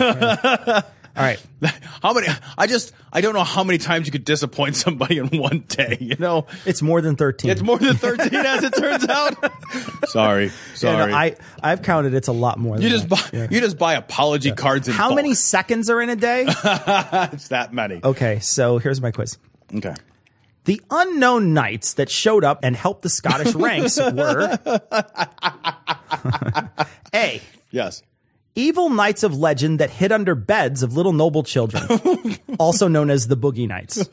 All right. How many? I just I don't know how many times you could disappoint somebody in one day. You know, It's more than thirteen. it's more than thirteen as it turns out. Sorry, Yeah, sorry. no, I I've counted. It's a lot more. you than just that. buy Yeah. you just buy apology cards. In How bulk. many seconds are in a day? It's that many. Okay, so here's my quiz. Okay. The unknown knights that showed up and helped the Scottish ranks were A. Yes. Evil knights of legend that hid under beds of little noble children, also known as the Boogie Knights.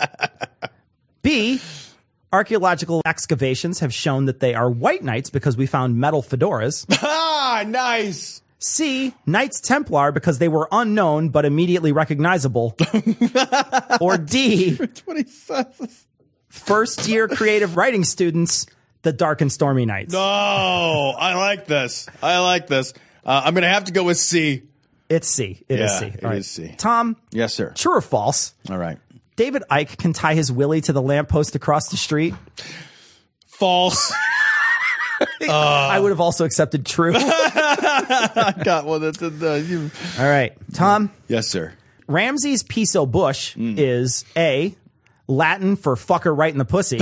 B. Archaeological excavations have shown that they are white knights because we found metal fedoras. Ah, nice. C. Knights Templar because they were unknown but immediately recognizable. Or D. That's what he says. First year creative writing students, the Dark and Stormy Knights. No, I like this. I like this. Uh, I'm going to have to go with C. It's C. It is Yeah, C. it All right. is C. Tom, Yes, sir. true or false? All right. David Icke can tie his willy to the lamppost across the street. False. Uh, I would have also accepted true. I got one. That's uh, you. All right, Tom. Yes, sir. Ramses Piso Bush Mm. is A, Latin for fucker right in the pussy.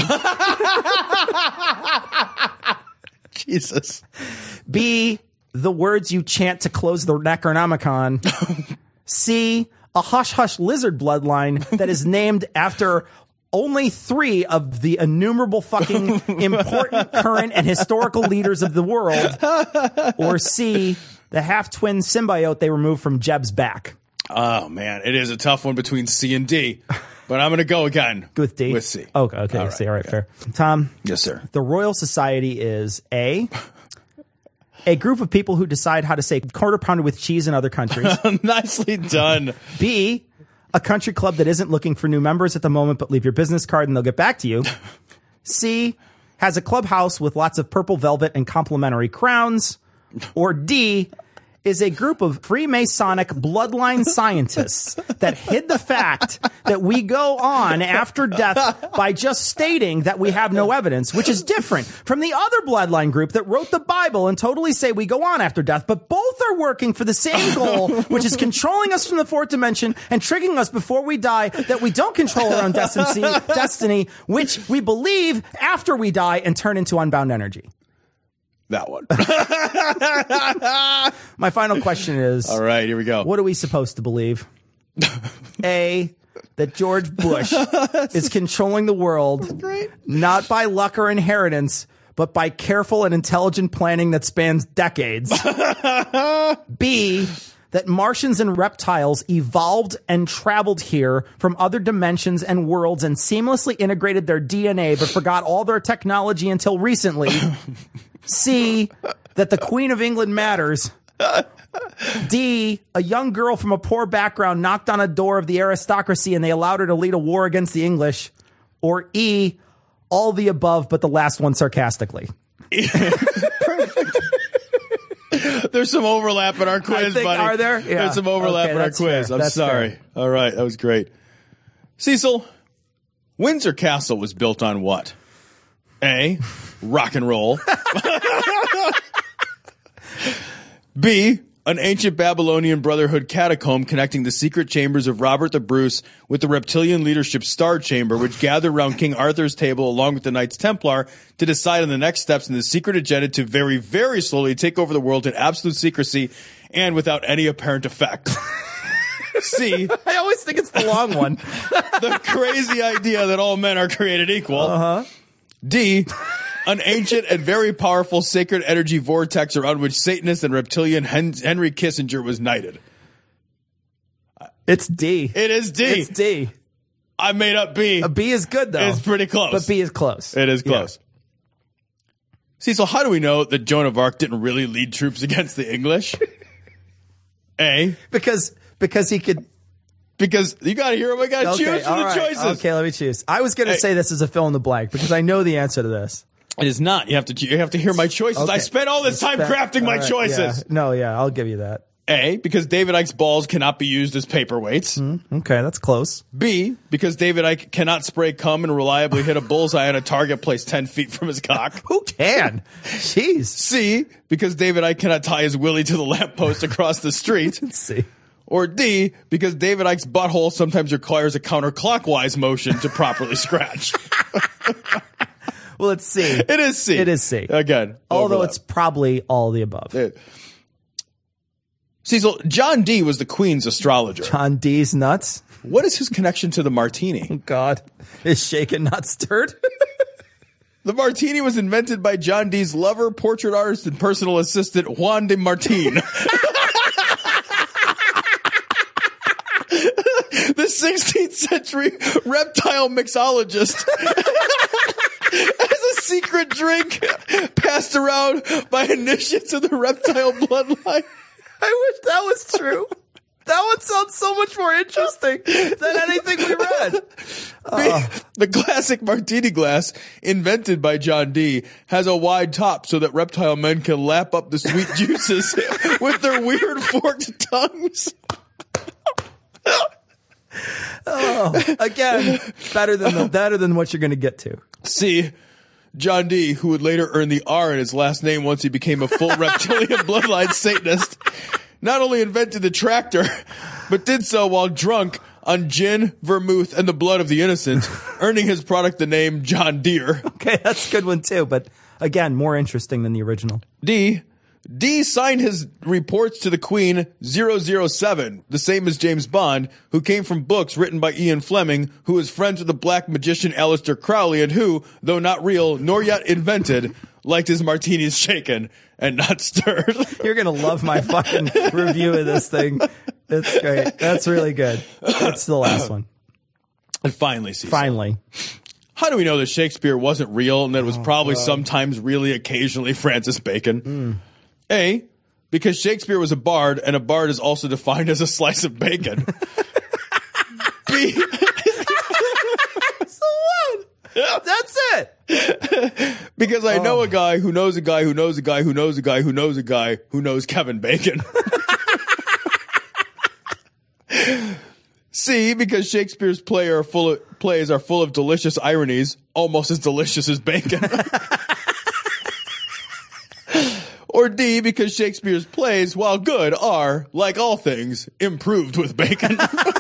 Jesus. B, the words you chant to close the Necronomicon. C, a hush hush lizard bloodline that is named after only three of the innumerable fucking important current and historical leaders of the world. Or C, the half-twin symbiote they removed from Jeb's back. Oh, man. It is a tough one between C and D. But I'm going to go again. With D? With C. Okay, okay. All right, C, all right, okay. fair. Tom? Yes, sir. The Royal Society is A, a group of people who decide how to say quarter pounder with cheese in other countries. Nicely done. B, a country club that isn't looking for new members at the moment, but leave your business card and they'll get back to you. C, has a clubhouse with lots of purple velvet and complimentary crowns. Or D, is a group of Freemasonic bloodline scientists that hid the fact that we go on after death by just stating that we have no evidence, which is different from the other bloodline group that wrote the Bible and totally say we go on after death, but both are working for the same goal, which is controlling us from the fourth dimension and triggering us before we die that we don't control our own destiny, destiny, which we believe after we die and turn into unbound energy. That one. My final question is... All right, here we go. What are we supposed to believe? A, that George Bush is controlling the world, not by luck or inheritance, but by careful and intelligent planning that spans decades. B, that Martians and reptiles evolved and traveled here from other dimensions and worlds and seamlessly integrated their D N A, but forgot all their technology until recently. C, that the Queen of England matters. D, a young girl from a poor background knocked on a door of the aristocracy and they allowed her to lead a war against the English. Or E, all the above, but the last one sarcastically. There's some overlap in our quiz, I think, buddy. are there? Yeah. There's some overlap Okay, in our that's quiz. fair. I'm That's sorry. fair. All right, that was great. Cecil, Windsor Castle was built on what? A, rock and roll. B, an ancient Babylonian Brotherhood catacomb connecting the secret chambers of Robert the Bruce with the reptilian leadership Star Chamber, which gathered around King Arthur's table along with the Knights Templar to decide on the next steps in the secret agenda to very, very slowly take over the world in absolute secrecy and without any apparent effect. C, I always think it's the long one. the crazy idea that all men are created equal. Uh-huh. D, an ancient and very powerful sacred energy vortex around which Satanist and reptilian Hen- Henry Kissinger was knighted. It's D. It is D. It's D. I made up B. A B is good, though. It's pretty close. But B is close. It is close. Yeah. Cecil, how do we know that Joan of Arc didn't really lead troops against the English? A. Because because he could... Because you got to hear him. I got to okay, choose from the right. choices. Okay, let me choose. I was going to Hey. say this as a fill in the blank because I know the answer to this. It is not. You have to. You have to hear my choices. Okay. I spent all this time Spent- crafting my all right, choices. yeah. No, yeah, I'll give you that. A, because David Icke's balls cannot be used as paperweights. Mm, okay, that's close. B, because David Icke cannot spray cum and reliably hit a bullseye on a target placed ten feet from his cock. Who can? Jeez. C, because David Icke cannot tie his willy to the lamppost across the street. Let's see. Or D, because David Icke's butthole sometimes requires a counterclockwise motion to properly scratch. Well, it's C. It is C. It is C. Again. Although overlap. it's probably all the above. It- Cecil, John Dee was the Queen's astrologer. John D's nuts. What is his connection to the martini? Oh, God. Is shaken, not stirred? The martini was invented by John Dee's lover, portrait artist, and personal assistant, Juan de Martin. The sixteenth century reptile mixologist as a secret drink passed around by initiates of the reptile bloodline. I wish that was true. That would sound so much more interesting than anything we read. Uh, The classic martini glass, invented by John Dee, has a wide top so that reptile men can lap up the sweet juices with their weird forked tongues. oh, again, better than the, better than what you're going to get to. C, John Dee, who would later earn the R in his last name once he became a full reptilian bloodline Satanist, not only invented the tractor, but did so while drunk on gin, vermouth, and the blood of the innocent, earning his product the name John Deere. Okay, that's a good one too, but again, more interesting than the original. D. D signed his reports to the Queen zero zero seven, the same as James Bond, who came from books written by Ian Fleming, who is friends with the black magician Aleister Crowley, and who, though not real nor yet invented, liked his martinis shaken and not stirred. You're going to love my fucking review of this thing. That's great. That's really good. That's the last one. And finally, Cecil. Finally. How do we know that Shakespeare wasn't real and that it was Oh, probably God. sometimes, really, occasionally Francis Bacon? Mm. A, because Shakespeare was a bard, and a bard is also defined as a slice of bacon. B. That's the one. That's it. Because I know a guy who knows a guy who knows a guy who knows a guy who knows a guy who knows Kevin Bacon. C, because Shakespeare's play are full of, plays are full of delicious ironies, almost as delicious as bacon. Or D, because Shakespeare's plays, while good, are, like all things, improved with bacon.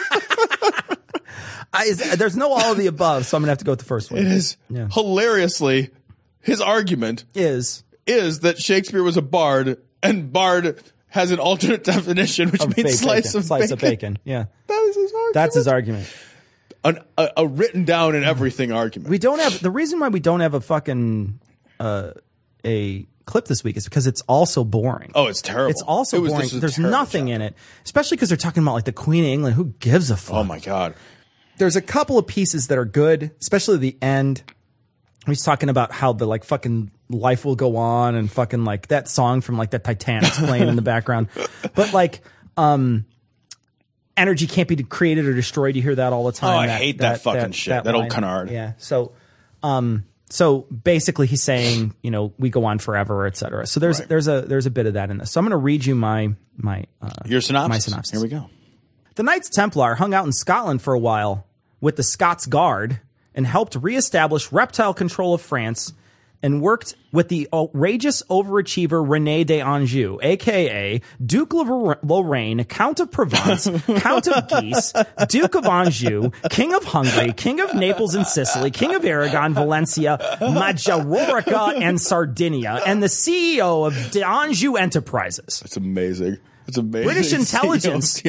I, is, there's no all of the above, so I'm going to have to go with the first one. It is Yeah. hilariously, his argument is is that Shakespeare was a bard, and bard has an alternate definition, which Of means bacon. slice of Slice bacon. of bacon. Yeah. That is his argument. That's his argument. An, a, a written down in everything argument. We don't have the reason why we don't have a fucking uh, a clip this week is because it's also boring. Oh, it's terrible. It's also It was- boring. this was a There's terrible nothing in it, especially because they're talking about like the Queen of England. Who gives a fuck? Oh my God. There's a couple of pieces that are good, especially the end. He's talking about how the like fucking life will go on and fucking like that song from like the Titanic's playing in the background. But like, um, energy can't be created or destroyed. You hear that all the time. Oh, I hate that fucking shit. That old line. canard. Yeah. So, um, so basically he's saying, you know, we go on forever, et cetera. So there's, Right. there's a, there's a bit of that in this. So I'm going to read you my, my, uh, Your synopsis. my synopsis. Here we go. The Knights Templar hung out in Scotland for a while with the Scots Guard and helped reestablish reptile control of France and worked with the outrageous overachiever René d'Anjou, a k a. Duke of Lorraine, Count of Provence, Count of Guise, Duke of Anjou, King of Hungary, King of Naples and Sicily, King of Aragon, Valencia, Majorca, and Sardinia, and the C E O of d'Anjou Enterprises. It's amazing. It's amazing. British intelligence.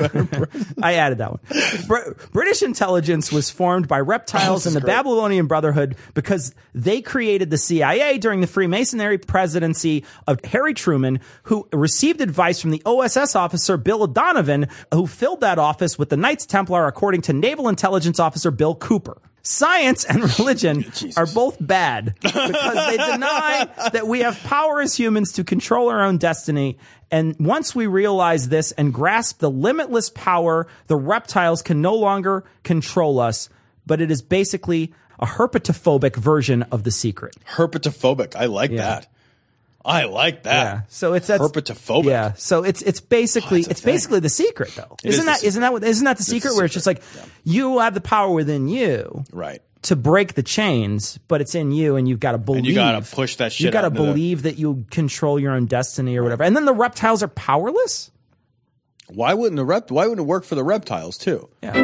I added that one. Br- British intelligence was formed by reptiles Oh, and the great. Babylonian Brotherhood because they created the C I A during the Freemasonry presidency of Harry Truman, who received advice from the O S S officer Bill Donovan, who filled that office with the Knights Templar, according to Naval Intelligence Officer Bill Cooper. Science and religion are both bad because they deny that we have power as humans to control our own destiny. And once we realize this and grasp the limitless power, the reptiles can no longer control us. But it is basically a herpetophobic version of The Secret. Herpetophobic. I like Yeah. that. I like that. Yeah. So it's that's, herpetophobic. Yeah. So it's it's basically Oh, that's a it's thing. basically The Secret though. It isn't is that the isn't that what isn't that the secret the where it's just like you have the power within you. Right. To break the chains, but it's in you, and you've got to believe. And you gotta push that shit You got to out into the- believe that you control your own destiny or whatever. And then the reptiles are powerless. Why wouldn't the rep? Why wouldn't it work for the reptiles too? Yeah.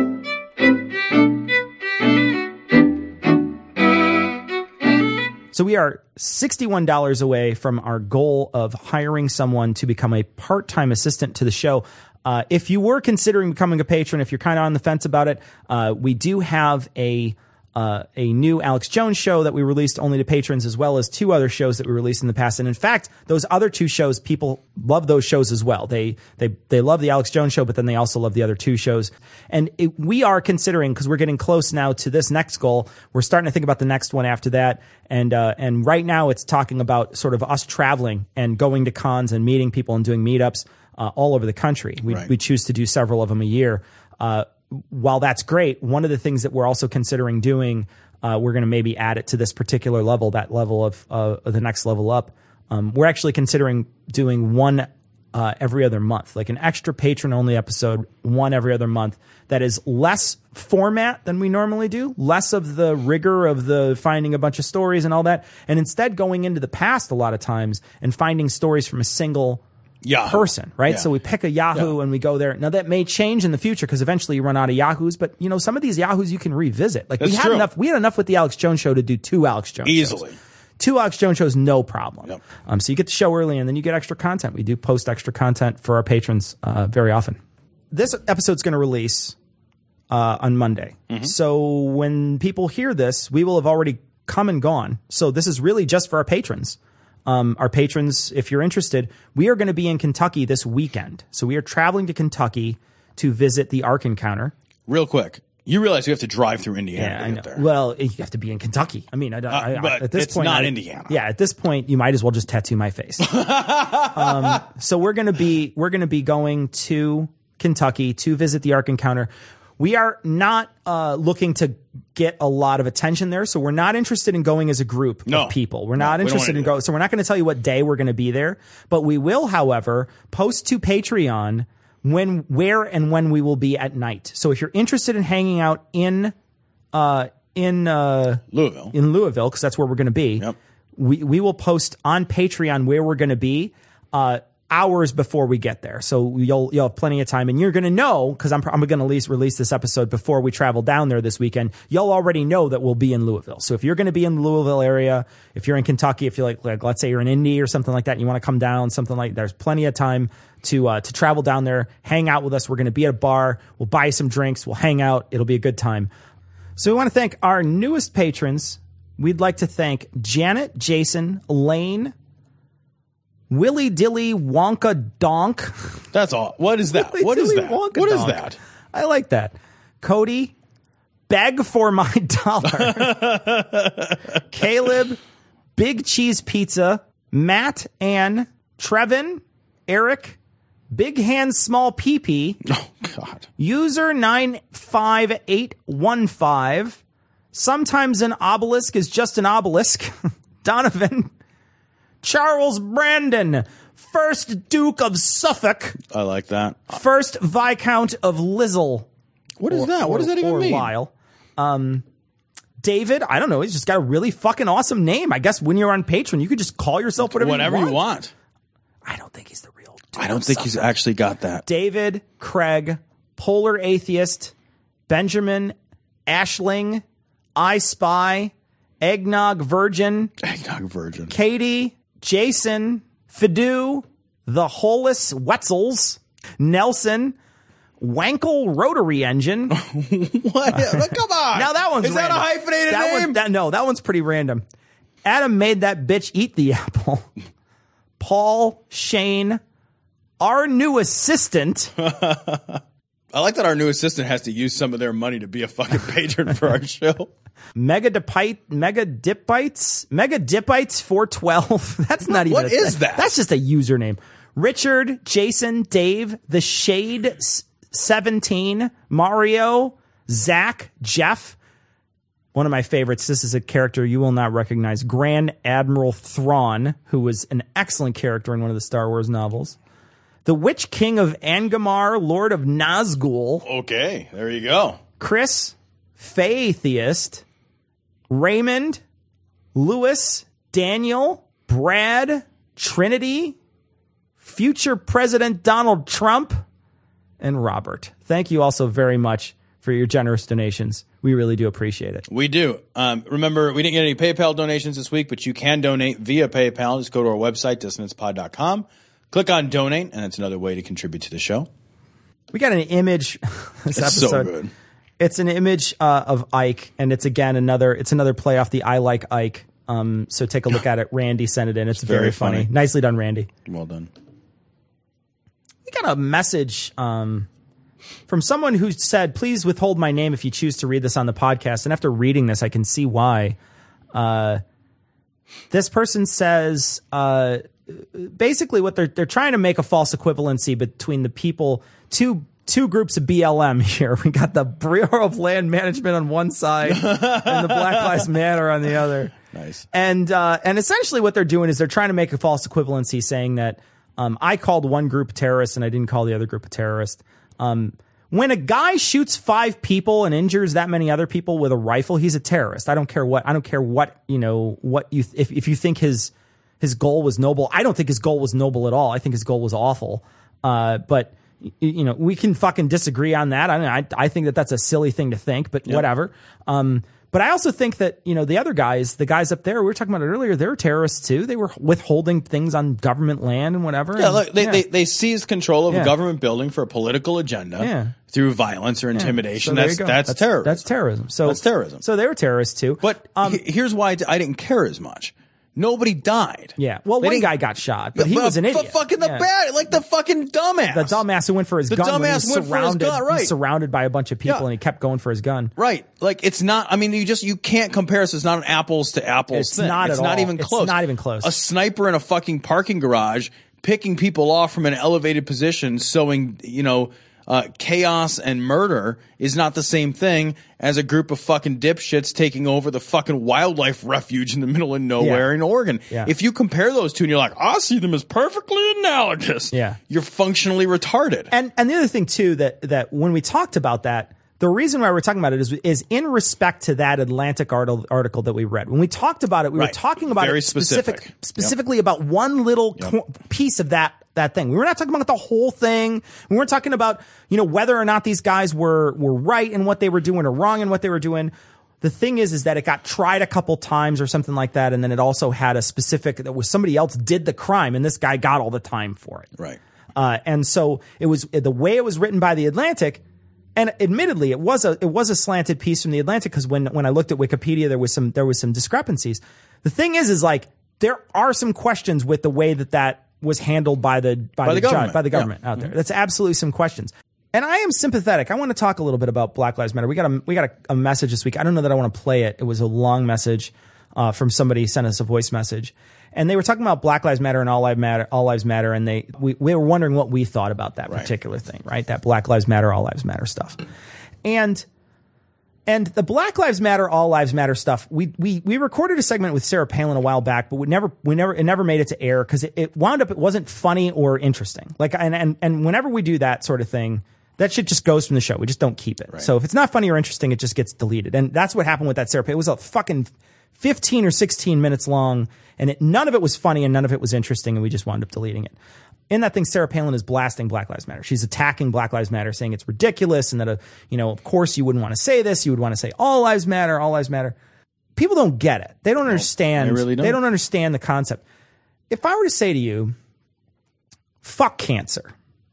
So we are sixty-one dollars away from our goal of hiring someone to become a part-time assistant to the show. Uh, if you were considering becoming a patron, if you're kind of on the fence about it, uh, we do have a uh, a new Alex Jones show that we released only to patrons, as well as two other shows that we released in the past. And in fact, those other two shows, people love those shows as well. They they they love the Alex Jones show, but then they also love the other two shows. And it, we are considering, because we're getting close now to this next goal, we're starting to think about the next one after that. And uh, and right now it's talking about sort of us traveling and going to cons and meeting people and doing meetups uh, all over the country. We Right. we choose to do several of them a year. Uh, while that's great, one of the things that we're also considering doing, uh, we're going to maybe add it to this particular level, that level of uh, the next level up. Um, we're actually considering doing one uh, every other month, like an extra patron-only episode, one every other month, that is less format than we normally do, less of the rigor of the finding a bunch of stories and all that, and instead going into the past a lot of times and finding stories from a single Yahoo. person, right? Yeah. So we pick a Yahoo Yeah. and we go there. Now that may change in the future because eventually you run out of Yahoos, but you know, some of these Yahoos you can revisit. Like we That's had true. enough, we had enough with the Alex Jones show to do two Alex Jones Easily. shows. Two Alex Jones shows, no problem. Yep. Um, so you get the show early and then you get extra content. We do post extra content for our patrons uh, very often. This episode's going to release uh, on Monday. Mm-hmm. So when people hear this, we will have already come and gone. So this is really just for our patrons. Um, our patrons, if you're interested, we are going to be in Kentucky this weekend. So we are traveling to Kentucky to visit the Ark Encounter. Real quick. You realize you have to drive through Indiana Yeah, to I get know. there. Well, you have to be in Kentucky. I mean, I don't. Uh, I, I, but at this it's point, not I- Indiana. Yeah, at this point, you might as well just tattoo my face. um, so we're gonna be we're gonna be going to Kentucky to visit the Ark Encounter. We are not uh, looking to get a lot of attention there, so we're not interested in going as a group No. of people. We're No, not we don't interested wanna in do going. So we're not going to tell you what day we're going to be there, but we will, however, post to Patreon when, where, and when we will be at night. So if you're interested in hanging out in, uh, in uh, Louisville, in Louisville, because that's where we're going to be, Yep. we we will post on Patreon where we're going to be uh, hours before we get there. So you'll you'll have plenty of time, and you're going to know because I'm I'm going to release release this episode before we travel down there this weekend. You'll already know that we'll be in Louisville. So if you're going to be in the Louisville area, if you're in Kentucky, if you're like, like let's say you're in Indy or something like that, and you want to come down, something like there's plenty of time to uh, to travel down there, hang out with us. We're going to be at a bar. We'll buy you some drinks. We'll hang out. It'll be a good time. So we want to thank our newest patrons. We'd like to thank Janet, Jason, Lane, Willy Dilly Wonka Donk. That's all. What is that? Willy What is Dilly that? Wonka What is Donk. that? I like that. Cody, Beg for My Dollar. Caleb, Big Cheese Pizza, Matt, Ann, Trevin, Eric, Big Hand Small Pee-Pee. Oh, God. User nine five eight one five. Sometimes an obelisk is just an obelisk. Donovan. Charles Brandon. First Duke of Suffolk. I like that. First Viscount of Lizzle. What is Or- that? What does that even or mean? Lyle. Um, David, I don't know. He's just got a really fucking awesome name. I guess when you're on Patreon, you could just call yourself whatever, Whatever you you want. want. I don't think he's the real Duke I don't of think he's Suffolk. actually got that. David, Craig, Polar Atheist, Benjamin, Ashling, I Spy, Eggnog Virgin, Eggnog Virgin, Katie, Jason, Fidu, The Holus Wetzels, Nelson, Wankle Rotary Engine. What? Come on. Now that one's Is that random. a hyphenated that name? One, that, no, that one's pretty random. Adam made that bitch eat the apple. Paul, Shane, our new assistant. I like that our new assistant has to use some of their money to be a fucking patron for our show. Mega Dipite, Mega Dip Bites, Mega Dip Bites four twelve. That's not even. What a, is that? That's just a username. Richard, Jason, Dave, The Shade, seventeen, Mario, Zach, Jeff. One of my favorites. This is a character you will not recognize. Grand Admiral Thrawn, who was an excellent character in one of the Star Wars novels. The Witch King of Angmar, Lord of Nazgul. Okay, there you go. Chris, Fatheist, Raymond, Lewis, Daniel, Brad, Trinity, future President Donald Trump, and Robert. Thank you also very much for your generous donations. We really do appreciate it. We do. Um, remember, we didn't get any PayPal donations this week, but you can donate via PayPal. Just go to our website, dissonance pod dot com. Click on donate, and it's another way to contribute to the show. We got an image this It's episode. so good. It's an image uh, of Ike, and it's again another. It's another play off the I Like Ike. Um, so take a look at it. Randy sent it in. It's, It's very, very funny. funny. Nicely done, Randy. Well done. We got a message um, from someone who said, please withhold my name if you choose to read this on the podcast. And after reading this, I can see why. Uh, this person says, uh, basically what they're, they're trying to make a false equivalency between the people, two, two groups of B L M here. We got the Bureau of Land Management on one side and the Black Lives Matter on the other. Nice. And, uh, and essentially what they're doing is they're trying to make a false equivalency saying that, Um, I called one group terrorist and I didn't call the other group a terrorist. Um, when a guy shoots five people and injures that many other people with a rifle, he's a terrorist. I don't care what, I don't care what, you know, what you, if, if you think his, his goal was noble. I don't think his goal was noble at all. I think his goal was awful. Uh, but you know, we can fucking disagree on that. I mean, I, I think that that's a silly thing to think, but yep. whatever. Um, But I also think that, you know, the other guys, the guys up there, we were talking about it earlier, they're terrorists too. They were withholding things on government land and whatever. Yeah, and, look, they, yeah. they they seized control of Yeah. a government building for a political agenda Yeah. through violence or intimidation. Yeah. So there that's, you go. that's that's terrorism. That's terrorism. So that's terrorism. So they were terrorists too. But um, he- here's why I d- I didn't care as much. Nobody died. Yeah. Well, They one didn't- guy got shot, but he But- was an but idiot. fucking the Yeah. bad, like the fucking dumbass. The dumbass who went for his The gun. when he dumbass was went for his surrounded, gun, right. he's surrounded by a bunch of people Yeah. and he kept going for his gun. Right. Like it's not, I mean, you just, you can't compare this. It's not an apples to apples It's thing. not it's at not all. even It's close. not even close. A sniper in a fucking parking garage picking people off from an elevated position, sowing, you know, uh, chaos and murder is not the same thing as a group of fucking dipshits taking over the fucking wildlife refuge in the middle of nowhere Yeah. in Oregon. Yeah. If you compare those two and you're like, I see them as perfectly analogous. Yeah. You're functionally retarded. And and the other thing too that that when we talked about that, the reason why we're talking about it is is in respect to that Atlantic article, article that we read. When we talked about it, we Right. were talking about Very it specific, specific. specifically about one little co- piece of that that thing. We were not talking about the whole thing. We weren't talking about, you know, whether or not these guys were were right in what they were doing or wrong in what they were doing. The thing is, is that it got tried a couple times or something like that, and then it also had a specific that was somebody else did the crime, and this guy got all the time for it. Right. Uh, and so it was the way it was written by the Atlantic. And admittedly, it was a it was a slanted piece from the Atlantic because when when I looked at Wikipedia, there was some there was some discrepancies. The thing is, is like there are some questions with the way that that was handled by the by, By the, the judge, government. by the government Yeah. out there. That's absolutely some questions. And I am sympathetic. I want to talk a little bit about Black Lives Matter. We got a we got a, a message this week. I don't know that I want to play it. It was a long message uh, from somebody who sent us a voice message. And they were talking about Black Lives Matter and All Lives Matter, All Lives Matter, and they we, we were wondering what we thought about that Right. particular thing, right? That Black Lives Matter, All Lives Matter stuff. And and the Black Lives Matter, All Lives Matter stuff, we we we recorded a segment with Sarah Palin a while back, but we never we never it never made it to air because it, it wound up it wasn't funny or interesting. Like and and and whenever we do that sort of thing, that shit just goes from the show. We just don't keep it. Right. So if it's not funny or interesting, it just gets deleted. And that's what happened with that Sarah Palin. It was a fucking fifteen or sixteen minutes long, and it, none of it was funny and none of it was interesting, and we just wound up deleting it. In that thing, Sarah Palin is blasting Black Lives Matter. She's attacking Black Lives Matter, saying it's ridiculous and that, uh, you know, of course you wouldn't want to say this. You would want to say all lives matter, all lives matter. People don't get it. They don't understand. they really don't. They don't understand the concept. If I were to say to you, fuck cancer,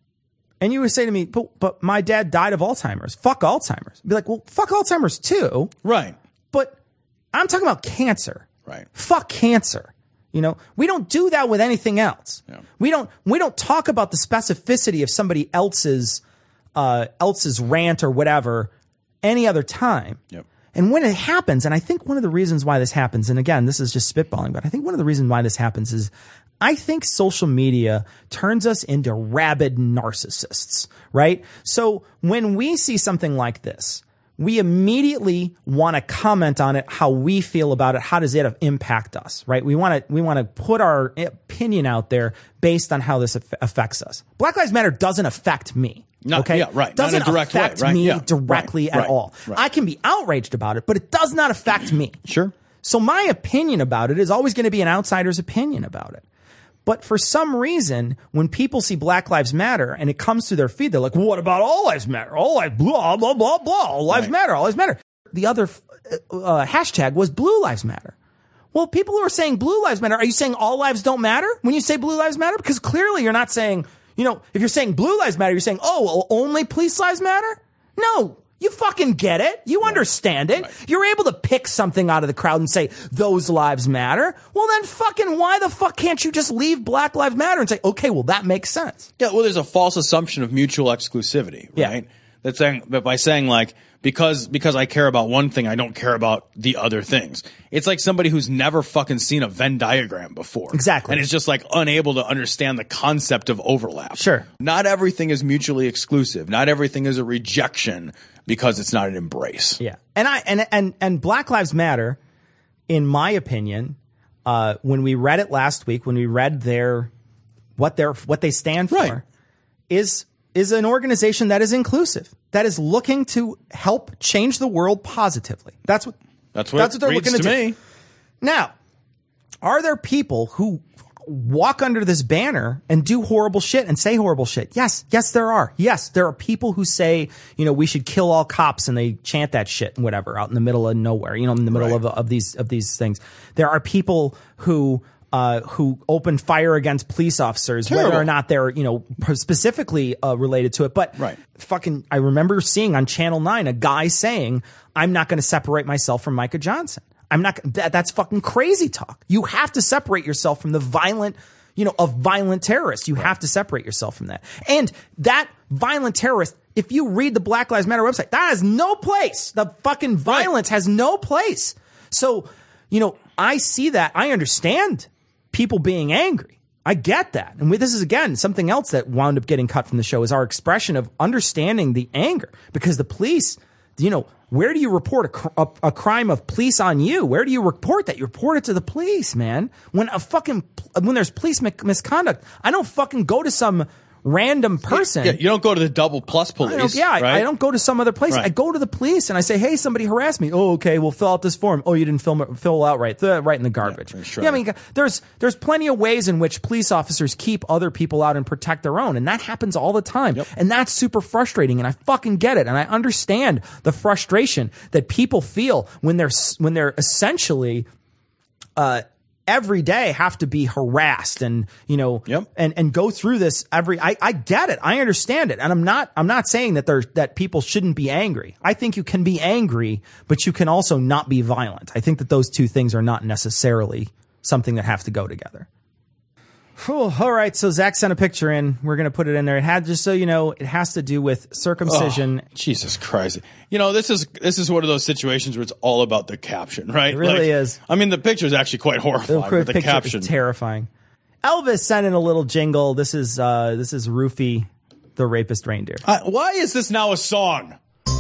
and you would say to me, but, but my dad died of Alzheimer's. Fuck Alzheimer's. I'd be like, well, fuck Alzheimer's too. Right. But I'm talking about cancer. Right. Fuck cancer. You know, we don't do that with anything else. Yeah. We don't we don't talk about the specificity of somebody else's uh, else's rant or whatever any other time. Yep. And when it happens, and I think one of the reasons why this happens, and again, this is just spitballing, but I think one of the reasons why this happens is I think social media turns us into rabid narcissists, right? So when we see something like this, we immediately want to comment on it, how we feel about it. How does it impact us, right? We want to, we want to put our opinion out there based on how this aff- affects us. Black Lives Matter doesn't affect me. Not- okay. yeah, right. Not Doesn't in a direct way, affect right? me Yeah. directly Right, at right, all. right. I can be outraged about it, but it does not affect me. Sure. So my opinion about it is always going to be an outsider's opinion about it. But for some reason, when people see Black Lives Matter and it comes through their feed, they're like, well, what about all lives matter? All lives, blah, blah, blah, blah. All lives Right. matter. All lives matter. The other uh, hashtag was Blue Lives Matter. Well, people who are saying Blue Lives Matter, are you saying all lives don't matter when you say Blue Lives Matter? Because clearly you're not saying, you know, if you're saying Blue Lives Matter, you're saying, oh, well, only police lives matter? No. You fucking get it. You understand it. Right. You're able to pick something out of the crowd and say, those lives matter. Well, then fucking why the fuck can't you just leave Black Lives Matter and say, okay, well, that makes sense. Yeah, well, there's a false assumption of mutual exclusivity, Yeah. right? That's saying that by saying like because because I care about one thing, I don't care about the other things. It's like somebody who's never fucking seen a Venn diagram before, Exactly. and is just like unable to understand the concept of overlap. Sure. Not everything is mutually exclusive. Not everything is a rejection because it's not an embrace. Yeah. And I and and and Black Lives Matter, in my opinion, uh, when we read it last week, when we read their what they're what they stand for, Right. is is an organization that is inclusive, that is looking to help change the world positively. That's what That's what, that's what they're reads looking to, to do. me. Now, are there people who walk under this banner and do horrible shit and say horrible shit? Yes. Yes, there are. Yes, there are people who say, you know, we should kill all cops, and they chant that shit and whatever out in the middle of nowhere, you know, in the middle Right. of, of these, of these things. There are people who, uh, who open fire against police officers, Terrible. whether or not they're, you know, specifically uh, related to it. But Right. fucking, I remember seeing on Channel nine a guy saying, I'm not going to separate myself from Micah Johnson. I'm not, that, that's fucking crazy talk. You have to separate yourself from the violent, you know, of violent terrorists. You have to separate yourself from that. And that violent terrorist, if you read the Black Lives Matter website, that has no place. The fucking violence has no place. So, you know, I see that. I understand people being angry. I get that. And we, this is, again, something else that wound up getting cut from the show is our expression of understanding the anger, because the police, you know, where do you report a, cr- a, a crime of police on you? Where do you report that? You report it to the police, man. When a fucking, when there's police mi- misconduct, I don't fucking go to some random person. Yeah, you don't go to the double plus police. I don't, yeah, I- right? I don't go to some other place. Right. I go to the police and I say, "Hey, somebody harassed me." Oh, okay. Well, fill out this form. Oh, you didn't fill it, fill out right. Th- right in the garbage. sure. Yeah, I mean, there's there's plenty of ways in which police officers keep other people out and protect their own, and that happens all the time. And that's super frustrating. And I fucking get it, and I understand the frustration that people feel when they're s- when they're essentially. Uh, every day have to be harassed and, you know, and, and go through this every, I, I get it. I understand it. And I'm not, I'm not saying that there's, that people shouldn't be angry. I think you can be angry, but you can also not be violent. I think that those two things are not necessarily something that have to go together. Whew, all right. So Zach sent a picture in. We're going to put it in there. It had, just so you know, it has to do with circumcision. Oh, Jesus Christ. You know, this is this is one of those situations where it's all about the caption, right? It really Like, is. I mean, the picture is actually quite horrifying. The With the picture caption. is terrifying. Elvis sent in a little jingle. This is uh, this is Rufy, the rapist reindeer. Uh, why is this now a song?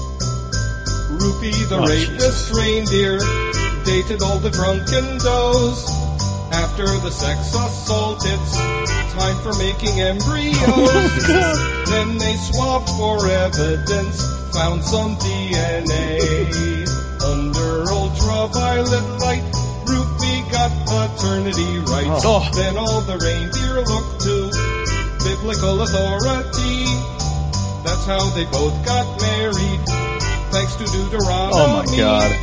Rufy the Oh, rapist reindeer dated all the drunken does. After the sex assault, it's time for making embryos. Then they swabbed for evidence, found some D N A. Under ultraviolet light, Rufy got paternity rights. Oh. Then all the reindeer looked to biblical authority. That's how they both got married, thanks to Deuteronomy. Oh my God.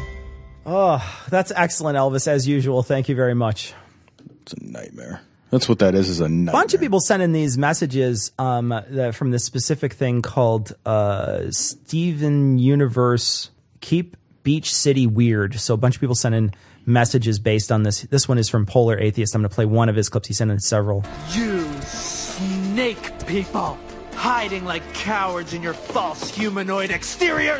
Oh, that's excellent, Elvis, as usual. Thank you very much. It's a nightmare. That's what that is, is a A nightmare. bunch of people sent in these messages um, that, from this specific thing called uh, Steven Universe Keep Beach City Weird. So a bunch of people sent in messages based on this. This one is from Polar Atheist. I'm going to play one of his clips. He sent in several. You snake people, hiding like cowards in your false humanoid exteriors.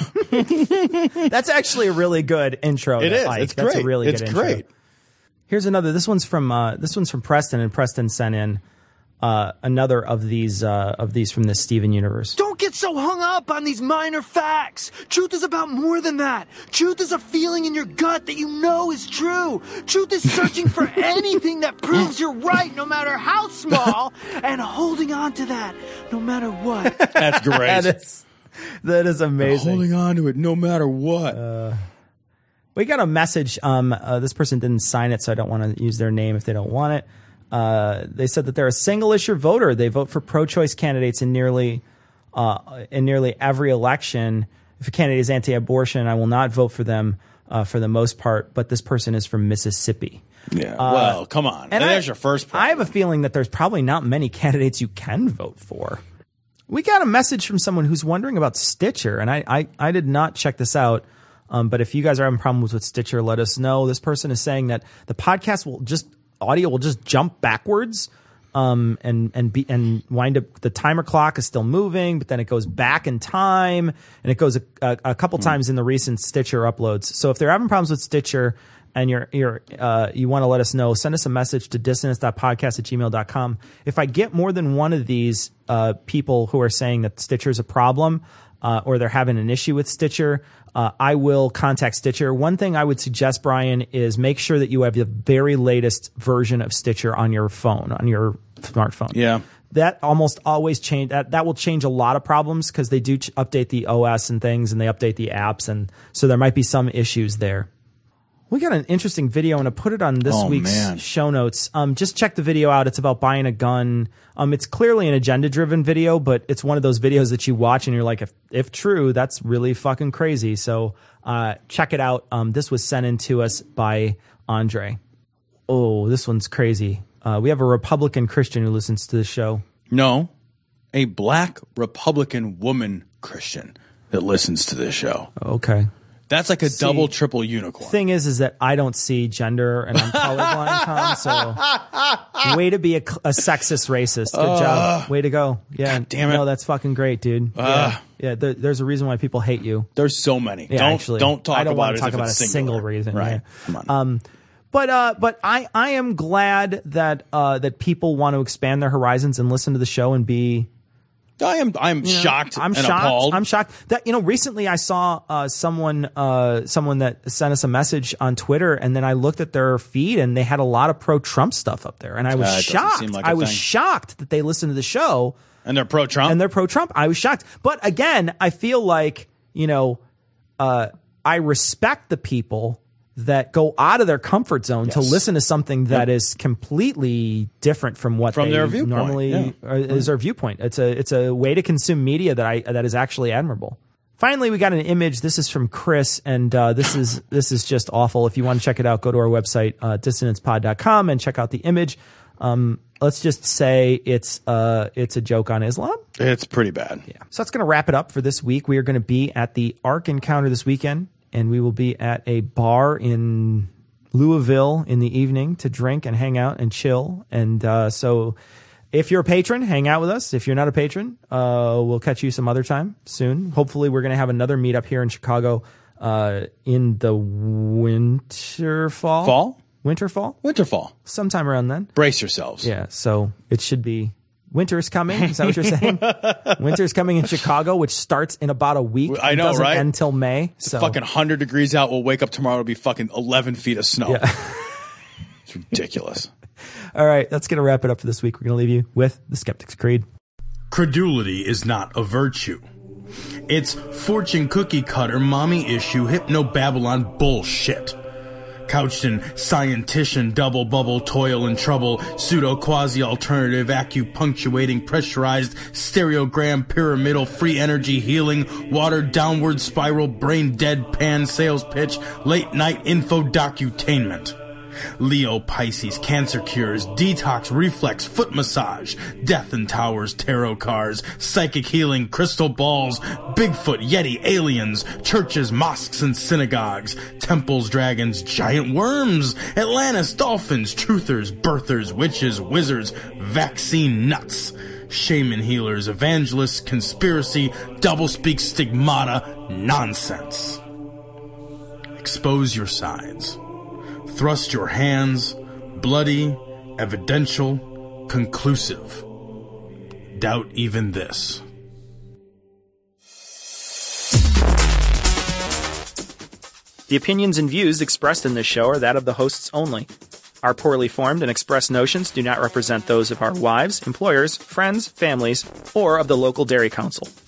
That's actually a really good intro. It to is. Ike. It's That's great. a really It's good intro. great. Here's another. This one's from uh, this one's from Preston, and Preston sent in uh, another of these uh, of these from this Steven Universe. Don't get so hung up on these minor facts. Truth is about more than that. Truth is a feeling in your gut that you know is true. Truth is searching for anything that proves you're right, no matter how small, and holding on to that, no matter what. That's great. that is that is amazing. Holding on to it no matter what. Uh, we got a message. Um, uh, this person didn't sign it, so I don't want to use their name if they don't want it. Uh, they said that they're a single-issue voter. They vote for pro-choice candidates in nearly uh, in nearly every election. If a candidate is anti-abortion, I will not vote for them uh, for the most part. But this person is from Mississippi. Yeah. Uh, well, come on. and There's I- your first point. I have a feeling that there's probably not many candidates you can vote for. We got a message from someone who's wondering about Stitcher, and I, I, I did not check this out. Um, but if you guys are having problems with Stitcher, let us know. This person is saying that the podcast will just audio will just jump backwards, um, and and be and wind up. The timer clock is still moving, but then it goes back in time, and it goes a, a, a couple Hmm. times in the recent Stitcher uploads. So if they're having problems with Stitcher and you're you're uh, you want to let us know, send us a message to dissonance dot podcast at gmail dot com. If I get more than one of these uh, people who are saying that Stitcher is a problem, uh, or they're having an issue with Stitcher, uh, I will contact Stitcher. One thing I would suggest, Brian, is make sure that you have the very latest version of Stitcher on your phone, on your smartphone. Yeah. That almost always change that that will change a lot of problems because they do ch- update the O S and things, and they update the apps, and so there might be some issues there. We got an interesting video, and I put it on this Oh, week's man. show notes. Um, just check the video out. It's about buying a gun. Um, it's clearly an agenda-driven video, but it's one of those videos that you watch and you're like, if if true, that's really fucking crazy. So uh, check it out. Um, this was sent in to us by Andre. Oh, this one's crazy. Uh, we have a Republican Christian who listens to the show. No, a black Republican woman Christian that listens to this show. Okay. That's like a See, double, triple unicorn. Thing is, is that I don't see gender and I'm colorblind, Tom. So, way to be a, a sexist racist. Good Uh, job. Way to go. Yeah. God damn it. No, that's fucking great, dude. Uh, yeah. Yeah. There, there's a reason why people hate you. There's so many. Yeah, don't actually, don't talk I don't about want it to talk as if about it's a singular. single reason. Right. Yeah. Come on. Um, but uh, but I I am glad that uh that people want to expand their horizons and listen to the show and be. I am I'm You know, shocked I'm and shocked. appalled. I'm shocked that you know recently I saw uh, someone uh, someone that sent us a message on Twitter, and then I looked at their feed and they had a lot of pro-Trump stuff up there, and I was Uh, it doesn't shocked. seem like a I was thing. shocked that they listened to the show and they're pro-Trump. and they're pro-Trump. I was shocked, but again, I feel like you know uh, I respect the people that go out of their comfort zone to Yes. listen to something that Yep. is completely different from what From they their viewpoint, normally yeah. uh, is their viewpoint. It's a it's a way to consume media that I that is actually admirable. Finally, we got an image. This is from Chris, and uh, this is this is just awful. If you want to check it out, go to our website uh, dissonance pod dot com and check out the image. Um, let's just say it's uh it's a joke on Islam. It's pretty bad. Yeah. So that's going to wrap it up for this week. We are going to be at the Ark Encounter this weekend, and we will be at a bar in Louisville in the evening to drink and hang out and chill. And uh, so if you're a patron, hang out with us. If you're not a patron, uh, we'll catch you some other time soon. Hopefully we're going to have another meetup here in Chicago uh, in the winter fall. Fall? Winter fall? Winter fall. Sometime around then. Brace yourselves. Yeah, so it should be winter's coming. Is that what you're saying? Winter's coming in Chicago, which starts in about a week. I and know, doesn't right? end until May. It's So fucking one hundred degrees out. We'll wake up tomorrow. It'll be fucking eleven feet of snow. Yeah. It's ridiculous. All right, that's going to wrap it up for this week. We're going to leave you with the Skeptic's Creed. Credulity is not a virtue. It's fortune cookie cutter, mommy issue, hypno Babylon bullshit. Couched in scientician, double bubble, toil and trouble, pseudo quasi alternative, acupunctuating, pressurized, stereogram, pyramidal, free energy healing, water downward spiral, brain dead pan sales pitch, late night info docutainment. Leo, Pisces, cancer cures, detox, reflex, foot massage, death and towers, tarot cards, psychic healing, crystal balls, Bigfoot, Yeti, aliens, churches, mosques and synagogues, temples, dragons, giant worms, Atlantis, dolphins, truthers, birthers, witches, wizards, vaccine nuts, shaman healers, evangelists, conspiracy, doublespeak, stigmata, nonsense. Expose your sides. Thrust your hands, bloody, evidential, conclusive. Doubt even this. The opinions and views expressed in this show are that of the hosts only. Our poorly formed and expressed notions do not represent those of our wives, employers, friends, families, or of the local dairy council.